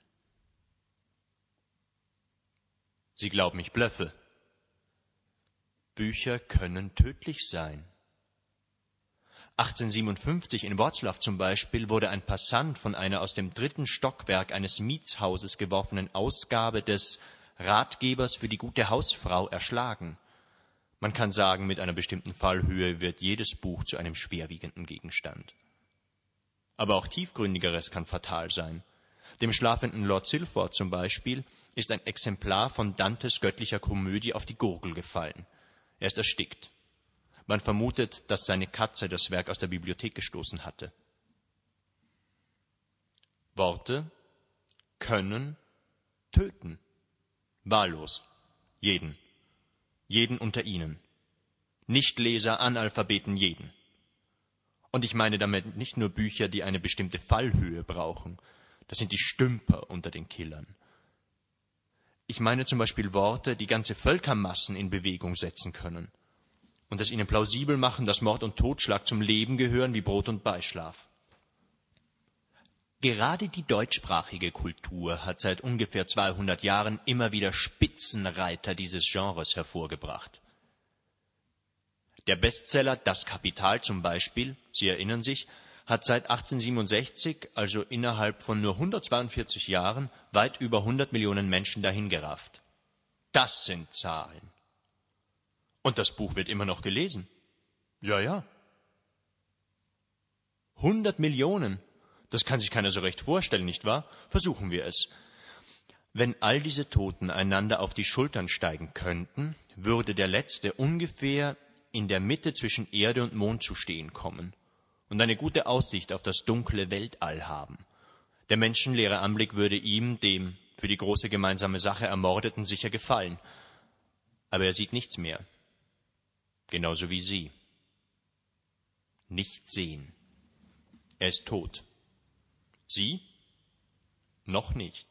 Sie glauben, ich blöffe. Bücher können tödlich sein. achtzehnhundertsiebenundfünfzig in Wrocław zum Beispiel wurde ein Passant von einer aus dem dritten Stockwerk eines Mietshauses geworfenen Ausgabe des Ratgebers für die gute Hausfrau erschlagen. Man kann sagen, mit einer bestimmten Fallhöhe wird jedes Buch zu einem schwerwiegenden Gegenstand. Aber auch Tiefgründigeres kann fatal sein. Dem schlafenden Lord Silford zum Beispiel ist ein Exemplar von Dantes göttlicher Komödie auf die Gurgel gefallen. Er ist erstickt. Man vermutet, dass seine Katze das Werk aus der Bibliothek gestoßen hatte. Worte können töten. Wahllos. Jeden. Jeden unter ihnen. Nichtleser, Analphabeten, jeden. Und ich meine damit nicht nur Bücher, die eine bestimmte Fallhöhe brauchen. Das sind die Stümper unter den Killern. Ich meine zum Beispiel Worte, die ganze Völkermassen in Bewegung setzen können und es ihnen plausibel machen, dass Mord und Totschlag zum Leben gehören wie Brot und Beischlaf. Gerade die deutschsprachige Kultur hat seit ungefähr zweihundert Jahren immer wieder Spitzenreiter dieses Genres hervorgebracht. Der Bestseller Das Kapital zum Beispiel, Sie erinnern sich, hat seit achtzehnhundertsiebenundsechzig, also innerhalb von nur hundertzweiundvierzig Jahren, weit über hundert Millionen Menschen dahingerafft. Das sind Zahlen. Und das Buch wird immer noch gelesen. Ja, ja. hundert Millionen. Das kann sich keiner so recht vorstellen, nicht wahr? Versuchen wir es. Wenn all diese Toten einander auf die Schultern steigen könnten, würde der Letzte ungefähr in der Mitte zwischen Erde und Mond zu stehen kommen und eine gute Aussicht auf das dunkle Weltall haben. Der menschenleere Anblick würde ihm, dem für die große gemeinsame Sache Ermordeten, sicher gefallen. Aber er sieht nichts mehr. Genauso wie Sie. Nicht sehen. Er ist tot. Sie? Noch nicht.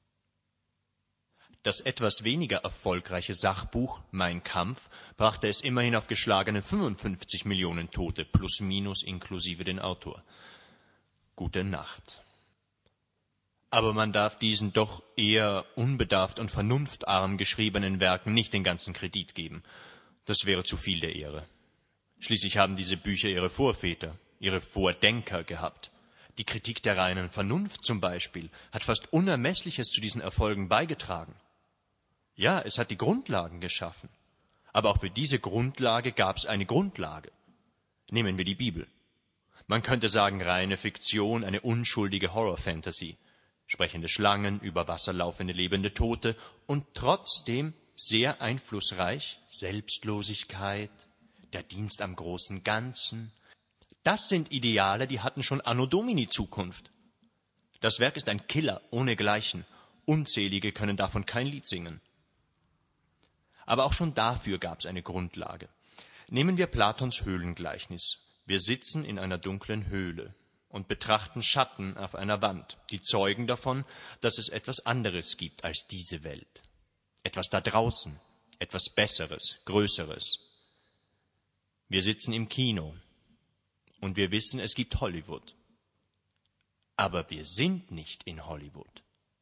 Das etwas weniger erfolgreiche Sachbuch Mein Kampf brachte es immerhin auf geschlagene fünfundfünfzig Millionen Tote, plus minus inklusive den Autor. Gute Nacht. Aber man darf diesen doch eher unbedarft und vernunftarm geschriebenen Werken nicht den ganzen Kredit geben. Das wäre zu viel der Ehre. Schließlich haben diese Bücher ihre Vorväter, ihre Vordenker gehabt. Die Kritik der reinen Vernunft zum Beispiel hat fast Unermessliches zu diesen Erfolgen beigetragen. Ja, es hat die Grundlagen geschaffen. Aber auch für diese Grundlage gab es eine Grundlage. Nehmen wir die Bibel. Man könnte sagen, reine Fiktion, eine unschuldige Horror-Fantasy. Sprechende Schlangen, über Wasser laufende lebende Tote und trotzdem sehr einflussreich. Selbstlosigkeit, der Dienst am großen Ganzen. Das sind Ideale, die hatten schon Anno Domini Zukunft. Das Werk ist ein Killer ohnegleichen. Unzählige können davon kein Lied singen. Aber auch schon dafür gab es eine Grundlage. Nehmen wir Platons Höhlengleichnis. Wir sitzen in einer dunklen Höhle und betrachten Schatten auf einer Wand, die zeugen davon, dass es etwas anderes gibt als diese Welt. Etwas da draußen, etwas Besseres, Größeres. Wir sitzen im Kino und wir wissen, es gibt Hollywood. Aber wir sind nicht in Hollywood.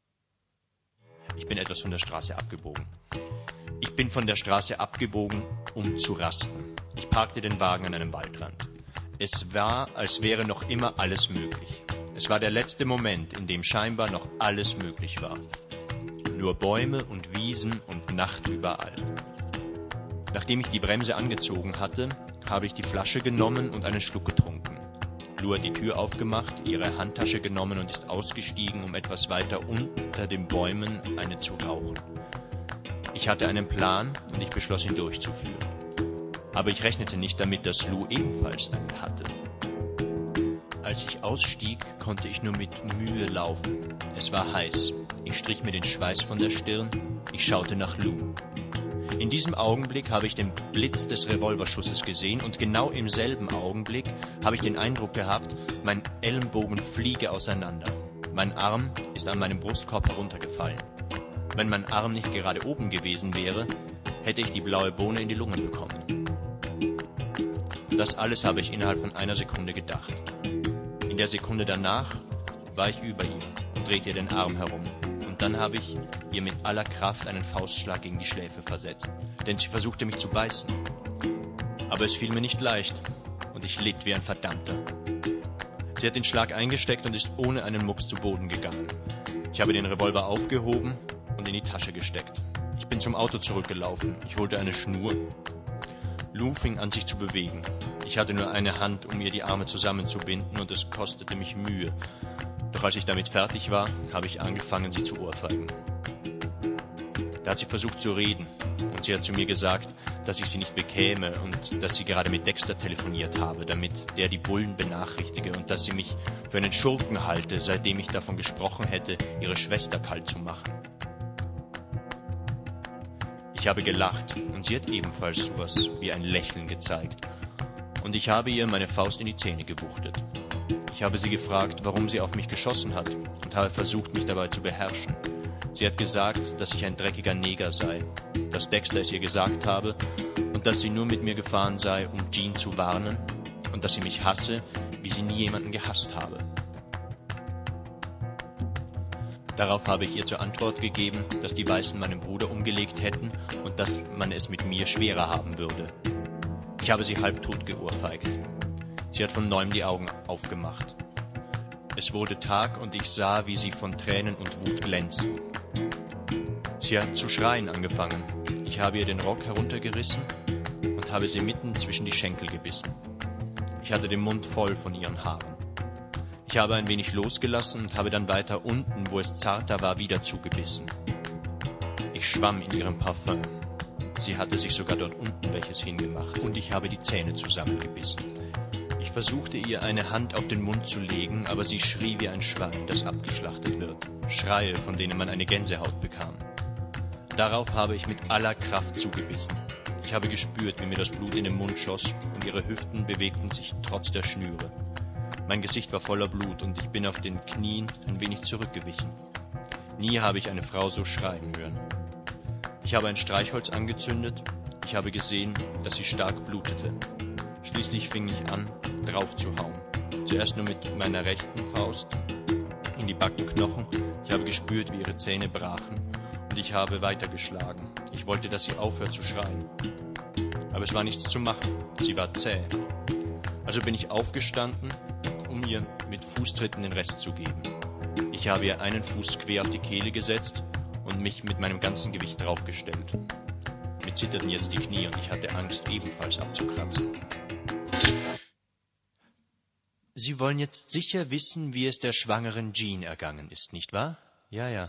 Ich bin etwas von der Straße abgebogen. Ich bin von der Straße abgebogen, um zu rasten. Ich parkte den Wagen an einem Waldrand. Es war, als wäre noch immer alles möglich. Es war der letzte Moment, in dem scheinbar noch alles möglich war. Nur Bäume und Wiesen und Nacht überall. Nachdem ich die Bremse angezogen hatte, habe ich die Flasche genommen und einen Schluck getrunken. Lou hat die Tür aufgemacht, ihre Handtasche genommen und ist ausgestiegen, um etwas weiter unter den Bäumen eine zu rauchen. Ich hatte einen Plan und ich beschloss, ihn durchzuführen. Aber ich rechnete nicht damit, dass Lou ebenfalls einen hatte. Als ich ausstieg, konnte ich nur mit Mühe laufen. Es war heiß. Ich strich mir den Schweiß von der Stirn. Ich schaute nach Lou. In diesem Augenblick habe ich den Blitz des Revolverschusses gesehen und genau im selben Augenblick habe ich den Eindruck gehabt, mein Ellenbogen fliege auseinander. Mein Arm ist an meinem Brustkorb heruntergefallen. Wenn mein Arm nicht gerade oben gewesen wäre, hätte ich die blaue Bohne in die Lungen bekommen. Das alles habe ich innerhalb von einer Sekunde gedacht. In der Sekunde danach war ich über ihr und drehte ihr den Arm herum. Und dann habe ich ihr mit aller Kraft einen Faustschlag gegen die Schläfe versetzt, denn sie versuchte mich zu beißen. Aber es fiel mir nicht leicht und ich litt wie ein Verdammter. Sie hat den Schlag eingesteckt und ist ohne einen Mucks zu Boden gegangen. Ich habe den Revolver aufgehoben und in die Tasche gesteckt. Ich bin zum Auto zurückgelaufen. Ich holte eine Schnur. Lou fing an, sich zu bewegen. Ich hatte nur eine Hand, um ihr die Arme zusammenzubinden, und es kostete mich Mühe. Doch als ich damit fertig war, habe ich angefangen, sie zu ohrfeigen. Da hat sie versucht zu reden, und sie hat zu mir gesagt, dass ich sie nicht bekäme und dass sie gerade mit Dexter telefoniert habe, damit der die Bullen benachrichtige und dass sie mich für einen Schurken halte, seitdem ich davon gesprochen hätte, ihre Schwester kalt zu machen. Ich habe gelacht und sie hat ebenfalls sowas wie ein Lächeln gezeigt. Und ich habe ihr meine Faust in die Zähne gewuchtet. Ich habe sie gefragt, warum sie auf mich geschossen hat und habe versucht, mich dabei zu beherrschen. Sie hat gesagt, dass ich ein dreckiger Neger sei, dass Dexter es ihr gesagt habe und dass sie nur mit mir gefahren sei, um Jean zu warnen und dass sie mich hasse, wie sie nie jemanden gehasst habe. Darauf habe ich ihr zur Antwort gegeben, dass die Weißen meinen Bruder umgelegt hätten und dass man es mit mir schwerer haben würde. Ich habe sie halbtot geohrfeigt. Sie hat von neuem die Augen aufgemacht. Es wurde Tag und ich sah, wie sie von Tränen und Wut glänzten. Sie hat zu schreien angefangen. Ich habe ihr den Rock heruntergerissen und habe sie mitten zwischen die Schenkel gebissen. Ich hatte den Mund voll von ihren Haaren. Ich habe ein wenig losgelassen und habe dann weiter unten, wo es zarter war, wieder zugebissen. Ich schwamm in ihrem Parfüm. Sie hatte sich sogar dort unten welches hingemacht und ich habe die Zähne zusammengebissen. Ich versuchte ihr eine Hand auf den Mund zu legen, aber sie schrie wie ein Schwein, das abgeschlachtet wird. Schreie, von denen man eine Gänsehaut bekam. Darauf habe ich mit aller Kraft zugebissen. Ich habe gespürt, wie mir das Blut in den Mund schoss und ihre Hüften bewegten sich trotz der Schnüre. Mein Gesicht war voller Blut und ich bin auf den Knien ein wenig zurückgewichen. Nie habe ich eine Frau so schreien hören. Ich habe ein Streichholz angezündet. Ich habe gesehen, dass sie stark blutete. Schließlich fing ich an, drauf zu hauen. Zuerst nur mit meiner rechten Faust in die Backenknochen. Ich habe gespürt, wie ihre Zähne brachen und ich habe weitergeschlagen. Ich wollte, dass sie aufhört zu schreien. Aber es war nichts zu machen. Sie war zäh. Also bin ich aufgestanden, um ihr mit Fußtritten den Rest zu geben. Ich habe ihr einen Fuß quer auf die Kehle gesetzt und mich mit meinem ganzen Gewicht draufgestellt. Mir zitterten jetzt die Knie und ich hatte Angst, ebenfalls abzukratzen. Sie wollen jetzt sicher wissen, wie es der schwangeren Jean ergangen ist, nicht wahr? Ja, ja.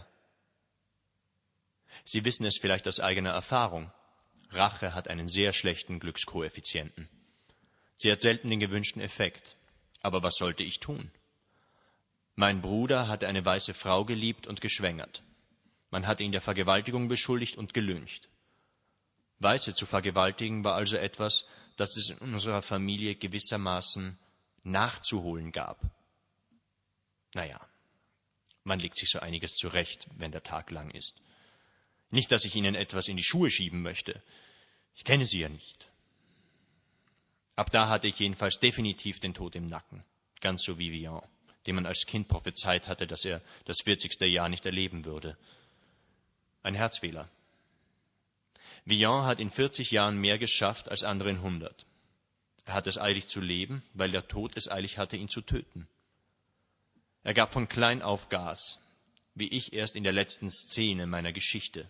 Sie wissen es vielleicht aus eigener Erfahrung. Rache hat einen sehr schlechten Glückskoeffizienten. Sie hat selten den gewünschten Effekt. Aber was sollte ich tun? Mein Bruder hatte eine weiße Frau geliebt und geschwängert. Man hatte ihn der Vergewaltigung beschuldigt und gelyncht. Weiße zu vergewaltigen war also etwas, das es in unserer Familie gewissermaßen nachzuholen gab. Naja, man legt sich so einiges zurecht, wenn der Tag lang ist. Nicht, dass ich Ihnen etwas in die Schuhe schieben möchte. Ich kenne Sie ja nicht. Ab da hatte ich jedenfalls definitiv den Tod im Nacken, ganz so wie Villon, dem man als Kind prophezeit hatte, dass er das vierzigste Jahr nicht erleben würde. Ein Herzfehler. Villon hat in vierzig Jahren mehr geschafft als andere in hundert. Er hat es eilig zu leben, weil der Tod es eilig hatte, ihn zu töten. Er gab von klein auf Gas, wie ich erst in der letzten Szene meiner Geschichte.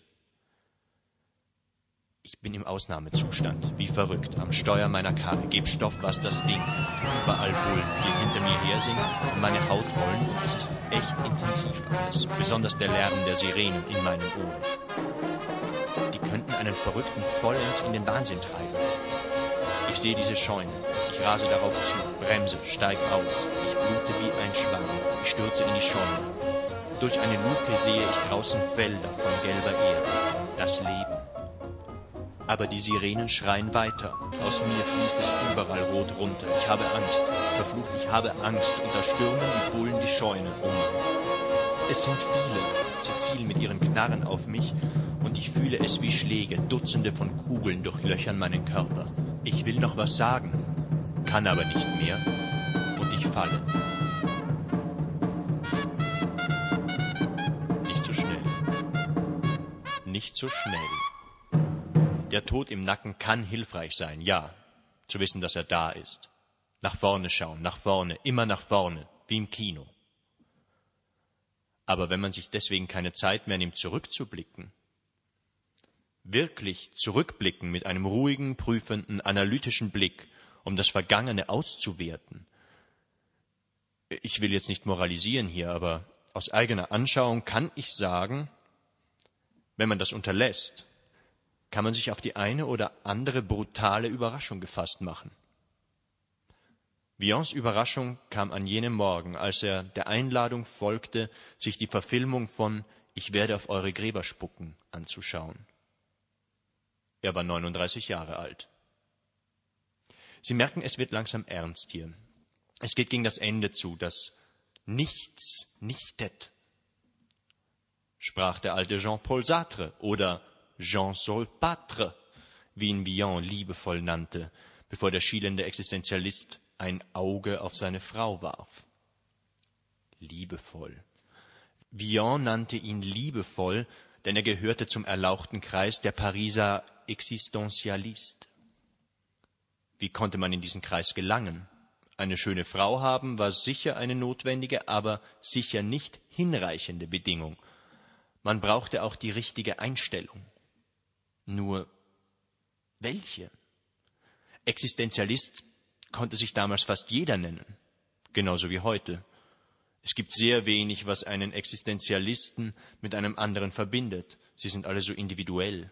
Ich bin im Ausnahmezustand, wie verrückt, am Steuer meiner Karre, geb Stoff, was das Ding, überall Bullen, die hinter mir her sind und meine Haut wollen, und es ist echt intensiv alles, besonders der Lärm der Sirenen in meinen Ohren. Die könnten einen Verrückten vollends in den Wahnsinn treiben. Ich sehe diese Scheune, ich rase darauf zu, bremse, steig aus, ich blute wie ein Schwamm, ich stürze in die Scheune. Durch eine Luke sehe ich draußen Felder von gelber Erde, das Leben. Aber die Sirenen schreien weiter. Aus mir fließt es überall rot runter. Ich habe Angst. Verflucht, ich habe Angst. Und da stürmen die Bullen die Scheune um. Es sind viele. Sie zielen mit ihren Knarren auf mich und ich fühle es wie Schläge. Dutzende von Kugeln durchlöchern meinen Körper. Ich will noch was sagen, kann aber nicht mehr und ich falle. Nicht so schnell. Nicht so schnell. Der Tod im Nacken kann hilfreich sein, ja, zu wissen, dass er da ist. Nach vorne schauen, nach vorne, immer nach vorne, wie im Kino. Aber wenn man sich deswegen keine Zeit mehr nimmt, zurückzublicken, wirklich zurückblicken mit einem ruhigen, prüfenden, analytischen Blick, um das Vergangene auszuwerten. Ich will jetzt nicht moralisieren hier, aber aus eigener Anschauung kann ich sagen, wenn man das unterlässt, kann man sich auf die eine oder andere brutale Überraschung gefasst machen. Villons Überraschung kam an jenem Morgen, als er der Einladung folgte, sich die Verfilmung von »Ich werde auf eure Gräber spucken« anzuschauen. Er war neununddreißig Jahre alt. Sie merken, es wird langsam ernst hier. Es geht gegen das Ende zu, das Nichts nichtet, sprach der alte Jean-Paul Sartre oder Jean Saulpatre, wie ihn Villon liebevoll nannte, bevor der schielende Existenzialist ein Auge auf seine Frau warf. Liebevoll. Villon nannte ihn liebevoll, denn er gehörte zum erlauchten Kreis der Pariser Existentialisten. Wie konnte man in diesen Kreis gelangen? Eine schöne Frau haben war sicher eine notwendige, aber sicher nicht hinreichende Bedingung. Man brauchte auch die richtige Einstellung. Nur welche? Existenzialist konnte sich damals fast jeder nennen, genauso wie heute. Es gibt sehr wenig, was einen Existenzialisten mit einem anderen verbindet. Sie sind alle so individuell.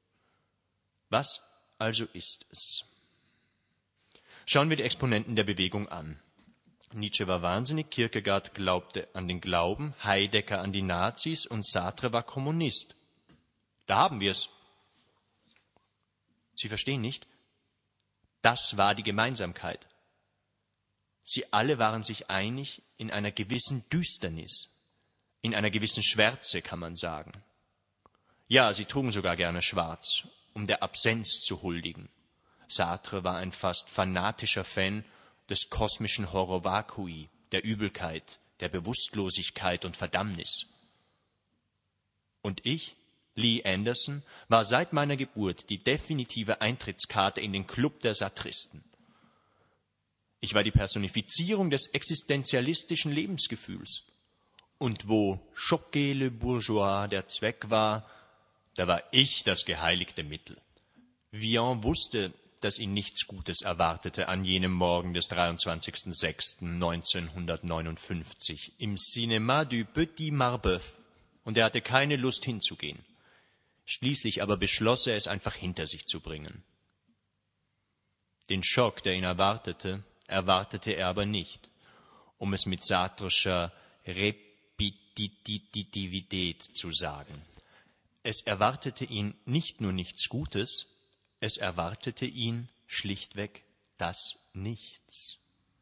Was also ist es? Schauen wir die Exponenten der Bewegung an. Nietzsche war wahnsinnig, Kierkegaard glaubte an den Glauben, Heidegger an die Nazis und Sartre war Kommunist. Da haben wir es. Sie verstehen nicht? Das war die Gemeinsamkeit. Sie alle waren sich einig in einer gewissen Düsternis, in einer gewissen Schwärze, kann man sagen. Ja, sie trugen sogar gerne schwarz, um der Absenz zu huldigen. Sartre war ein fast fanatischer Fan des kosmischen Horror vacui, der Übelkeit, der Bewusstlosigkeit und Verdammnis. Und ich, Lee Anderson, war seit meiner Geburt die definitive Eintrittskarte in den Club der Sartristen. Ich war die Personifizierung des existenzialistischen Lebensgefühls. Und wo Choquer le Bourgeois der Zweck war, da war ich das geheiligte Mittel. Villon wusste, dass ihn nichts Gutes erwartete an jenem Morgen des dreiundzwanzigsten sechsten neunzehnhundertneunundfünfzig im Cinéma du Petit Marbeuf, und er hatte keine Lust hinzugehen. Schließlich aber beschloss er, es einfach hinter sich zu bringen. Den Schock, der ihn erwartete, erwartete er aber nicht, um es mit sartrescher Repetitivität zu sagen. Es erwartete ihn nicht nur nichts Gutes, es erwartete ihn schlichtweg das Nichts.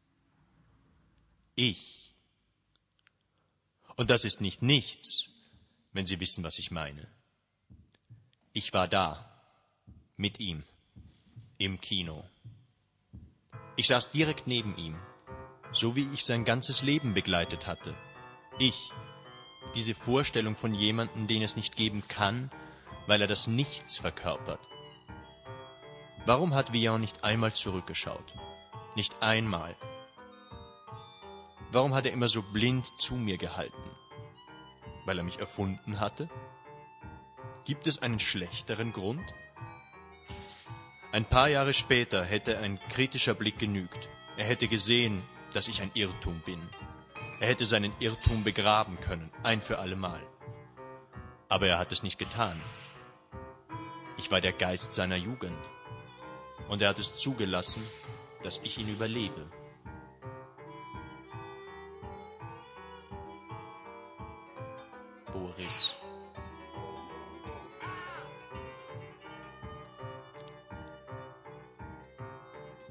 Ich. Und das ist nicht nichts, wenn Sie wissen, was ich meine. Ich war da, mit ihm, im Kino. Ich saß direkt neben ihm, so wie ich sein ganzes Leben begleitet hatte. Ich, diese Vorstellung von jemandem, den es nicht geben kann, weil er das Nichts verkörpert. Warum hat Villon nicht einmal zurückgeschaut? Nicht einmal. Warum hat er immer so blind zu mir gehalten? Weil er mich erfunden hatte? Gibt es einen schlechteren Grund? Ein paar Jahre später hätte ein kritischer Blick genügt. Er hätte gesehen, dass ich ein Irrtum bin. Er hätte seinen Irrtum begraben können, ein für allemal. Aber er hat es nicht getan. Ich war der Geist seiner Jugend. Und er hat es zugelassen, dass ich ihn überlebe. Boris.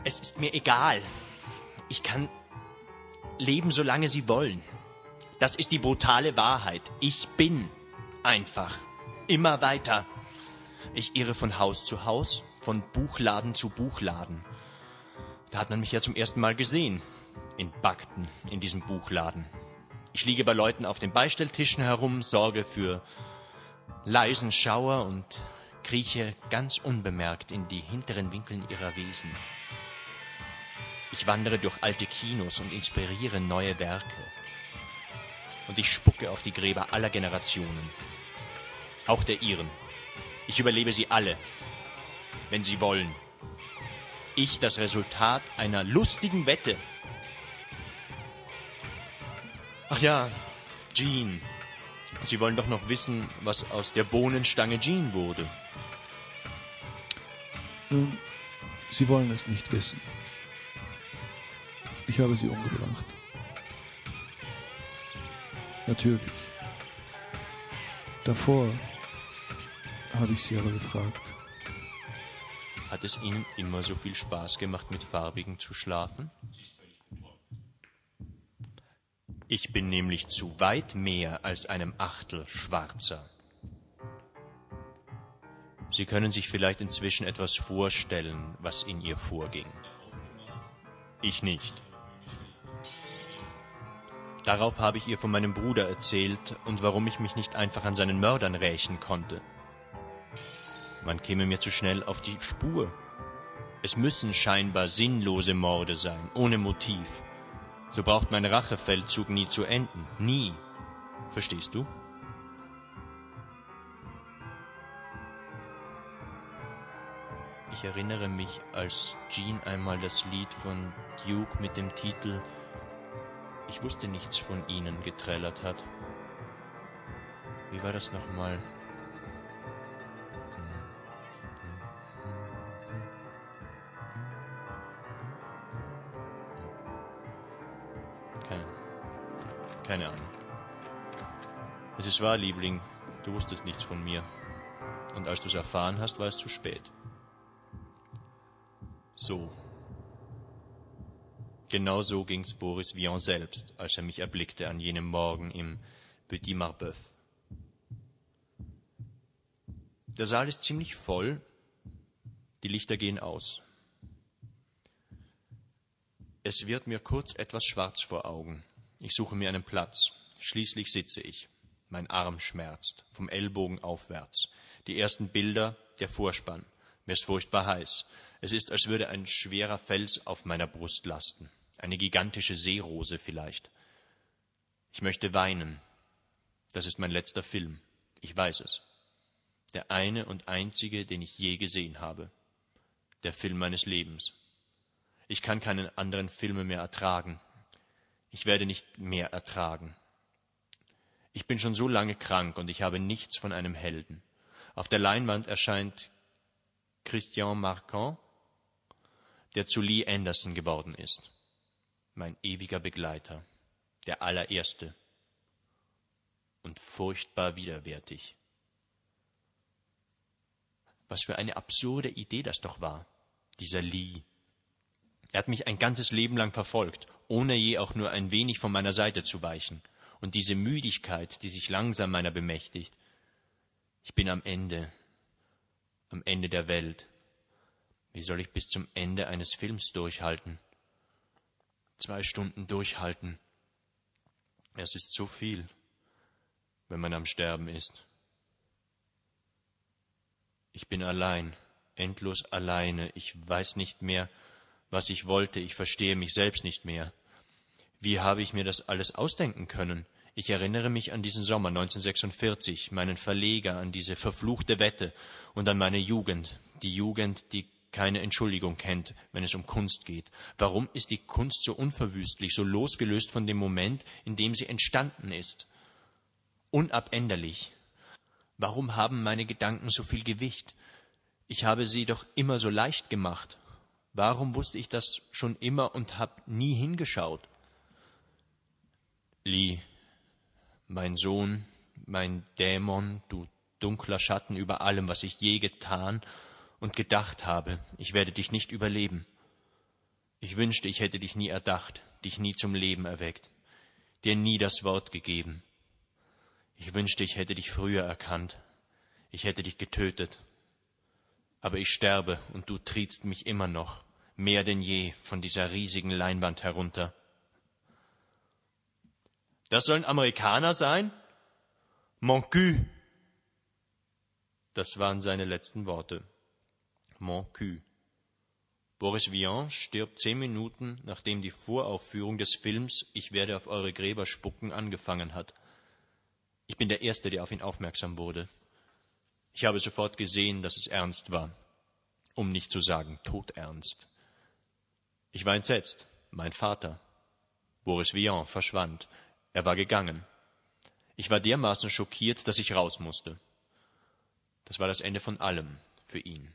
Es ist mir egal. Ich kann leben, solange Sie wollen. Das ist die brutale Wahrheit. Ich bin einfach immer weiter. Ich irre von Haus zu Haus, von Buchladen zu Buchladen. Da hat man mich ja zum ersten Mal gesehen. In Bagden, in diesem Buchladen. Ich liege bei Leuten auf den Beistelltischen herum, sorge für leisen Schauer und krieche ganz unbemerkt in die hinteren Winkeln ihrer Wesen. Ich wandere durch alte Kinos und inspiriere neue Werke. Und ich spucke auf die Gräber aller Generationen. Auch der Ihren. Ich überlebe sie alle, wenn Sie wollen. Ich das Resultat einer lustigen Wette. Ach ja, Jean. Sie wollen doch noch wissen, was aus der Bohnenstange Jean wurde. Nun, Sie wollen es nicht wissen. Ich habe sie umgebracht. Natürlich. Davor habe ich sie aber gefragt. Hat es Ihnen immer so viel Spaß gemacht, mit Farbigen zu schlafen? Ich bin nämlich zu weit mehr als einem Achtel Schwarzer. Sie können sich vielleicht inzwischen etwas vorstellen, was in ihr vorging. Ich nicht. Darauf habe ich ihr von meinem Bruder erzählt und warum ich mich nicht einfach an seinen Mördern rächen konnte. Man käme mir zu schnell auf die Spur. Es müssen scheinbar sinnlose Morde sein, ohne Motiv. So braucht mein Rachefeldzug nie zu enden. Nie. Verstehst du? Ich erinnere mich, als Jean einmal das Lied von Duke mit dem Titel »Ich wusste nichts von Ihnen« geträllert hat. Wie war das nochmal? Keine, keine Ahnung. Es ist wahr, Liebling, du wusstest nichts von mir. Und als du es erfahren hast, war es zu spät. So. Genau so ging's Boris Vian selbst, als er mich erblickte an jenem Morgen im Petit Marbeuf. Der Saal ist ziemlich voll, die Lichter gehen aus. Es wird mir kurz etwas schwarz vor Augen. Ich suche mir einen Platz. Schließlich sitze ich. Mein Arm schmerzt, vom Ellbogen aufwärts. Die ersten Bilder, der Vorspann. Mir ist furchtbar heiß. Es ist, als würde ein schwerer Fels auf meiner Brust lasten. Eine gigantische Seerose vielleicht. Ich möchte weinen. Das ist mein letzter Film. Ich weiß es. Der eine und einzige, den ich je gesehen habe. Der Film meines Lebens. Ich kann keinen anderen Filme mehr ertragen. Ich werde nicht mehr ertragen. Ich bin schon so lange krank und ich habe nichts von einem Helden. Auf der Leinwand erscheint Christian Marquand, der zu Lee Anderson geworden ist. Mein ewiger Begleiter, der allererste und furchtbar widerwärtig. Was für eine absurde Idee das doch war, dieser Lee. Er hat mich ein ganzes Leben lang verfolgt, ohne je auch nur ein wenig von meiner Seite zu weichen. Und diese Müdigkeit, die sich langsam meiner bemächtigt. Ich bin am Ende, am Ende der Welt. Wie soll ich bis zum Ende eines Films durchhalten? Zwei Stunden durchhalten. Es ist zu viel, wenn man am Sterben ist. Ich bin allein, endlos alleine. Ich weiß nicht mehr, was ich wollte. Ich verstehe mich selbst nicht mehr. Wie habe ich mir das alles ausdenken können? Ich erinnere mich an diesen Sommer neunzehnhundertsechsundvierzig, meinen Verleger, an diese verfluchte Wette und an meine Jugend. Die Jugend, die keine Entschuldigung kennt, wenn es um Kunst geht. Warum ist die Kunst so unverwüstlich, so losgelöst von dem Moment, in dem sie entstanden ist? Unabänderlich. Warum haben meine Gedanken so viel Gewicht? Ich habe sie doch immer so leicht gemacht. Warum wusste ich das schon immer und habe nie hingeschaut? Lee, mein Sohn, mein Dämon, du dunkler Schatten über allem, was ich je getan und gedacht habe, ich werde dich nicht überleben. Ich wünschte, ich hätte dich nie erdacht, dich nie zum Leben erweckt, dir nie das Wort gegeben. Ich wünschte, ich hätte dich früher erkannt, ich hätte dich getötet. Aber ich sterbe und du trittst mich immer noch, mehr denn je, von dieser riesigen Leinwand herunter. Das sollen Amerikaner sein? Mon cul. Das waren seine letzten Worte. Mon cul. Boris Vian stirbt zehn Minuten, nachdem die Voraufführung des Films »Ich werde auf eure Gräber spucken« angefangen hat. Ich bin der Erste, der auf ihn aufmerksam wurde. Ich habe sofort gesehen, dass es ernst war, um nicht zu sagen todernst. Ich war entsetzt. Mein Vater, Boris Vian, verschwand. Er war gegangen. Ich war dermaßen schockiert, dass ich raus musste. Das war das Ende von allem für ihn.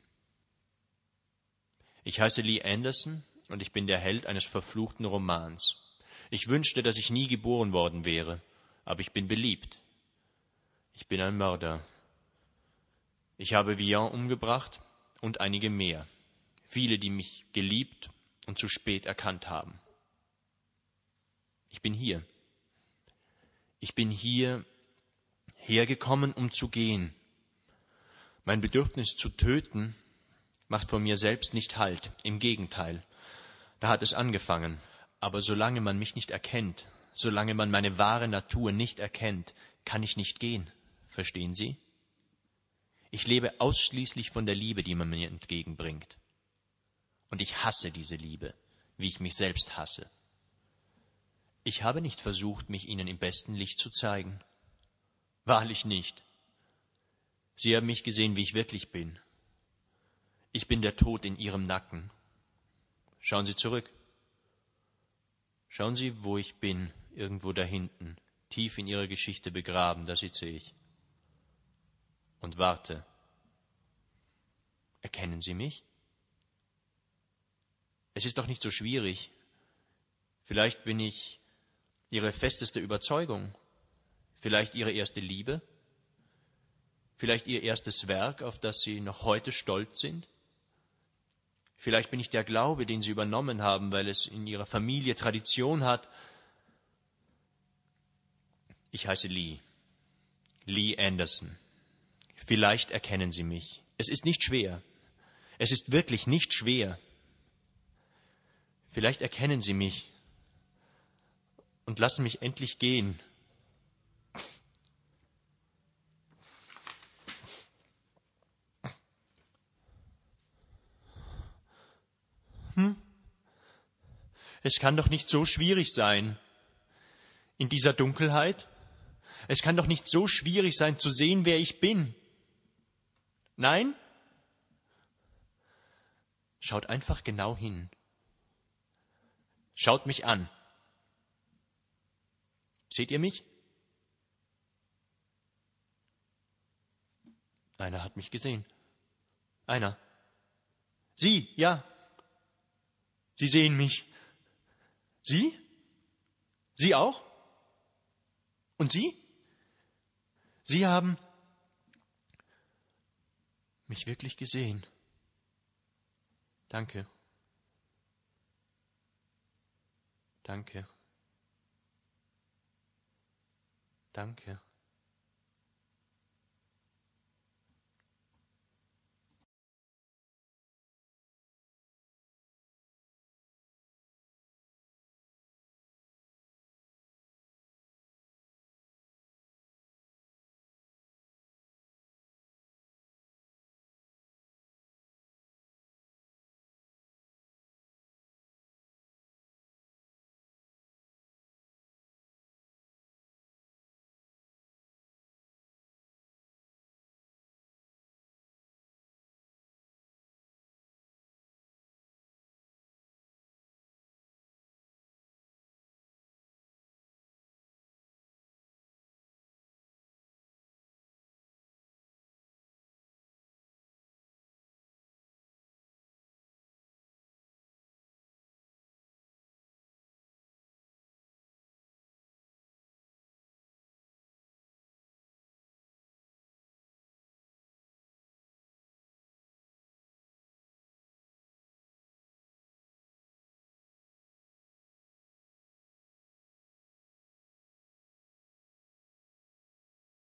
Ich heiße Lee Anderson und ich bin der Held eines verfluchten Romans. Ich wünschte, dass ich nie geboren worden wäre, aber ich bin beliebt. Ich bin ein Mörder. Ich habe Vian umgebracht und einige mehr. Viele, die mich geliebt und zu spät erkannt haben. Ich bin hier. Ich bin hier hergekommen, um zu gehen. Mein Bedürfnis zu töten macht vor mir selbst nicht Halt. Im Gegenteil, da hat es angefangen. Aber solange man mich nicht erkennt, solange man meine wahre Natur nicht erkennt, kann ich nicht gehen. Verstehen Sie? Ich lebe ausschließlich von der Liebe, die man mir entgegenbringt. Und ich hasse diese Liebe, wie ich mich selbst hasse. Ich habe nicht versucht, mich Ihnen im besten Licht zu zeigen. Wahrlich nicht. Sie haben mich gesehen, wie ich wirklich bin. Ich bin der Tod in Ihrem Nacken. Schauen Sie zurück. Schauen Sie, wo ich bin, irgendwo da hinten, tief in Ihrer Geschichte begraben, da sitze ich. Und warte. Erkennen Sie mich? Es ist doch nicht so schwierig. Vielleicht bin ich Ihre festeste Überzeugung, vielleicht Ihre erste Liebe, vielleicht Ihr erstes Werk, auf das Sie noch heute stolz sind. Vielleicht bin ich der Glaube, den Sie übernommen haben, weil es in Ihrer Familie Tradition hat. Ich heiße Lee, Lee Anderson. Vielleicht erkennen Sie mich. Es ist nicht schwer. Es ist wirklich nicht schwer. Vielleicht erkennen Sie mich und lassen mich endlich gehen. Hm? Es kann doch nicht so schwierig sein. In dieser Dunkelheit? Es kann doch nicht so schwierig sein, zu sehen, wer ich bin. Nein? Schaut einfach genau hin. Schaut mich an. Seht ihr mich? Einer hat mich gesehen. Einer. Sie, ja. Sie sehen mich. Sie? Sie auch? Und Sie? Sie haben mich wirklich gesehen. Danke. Danke. Danke.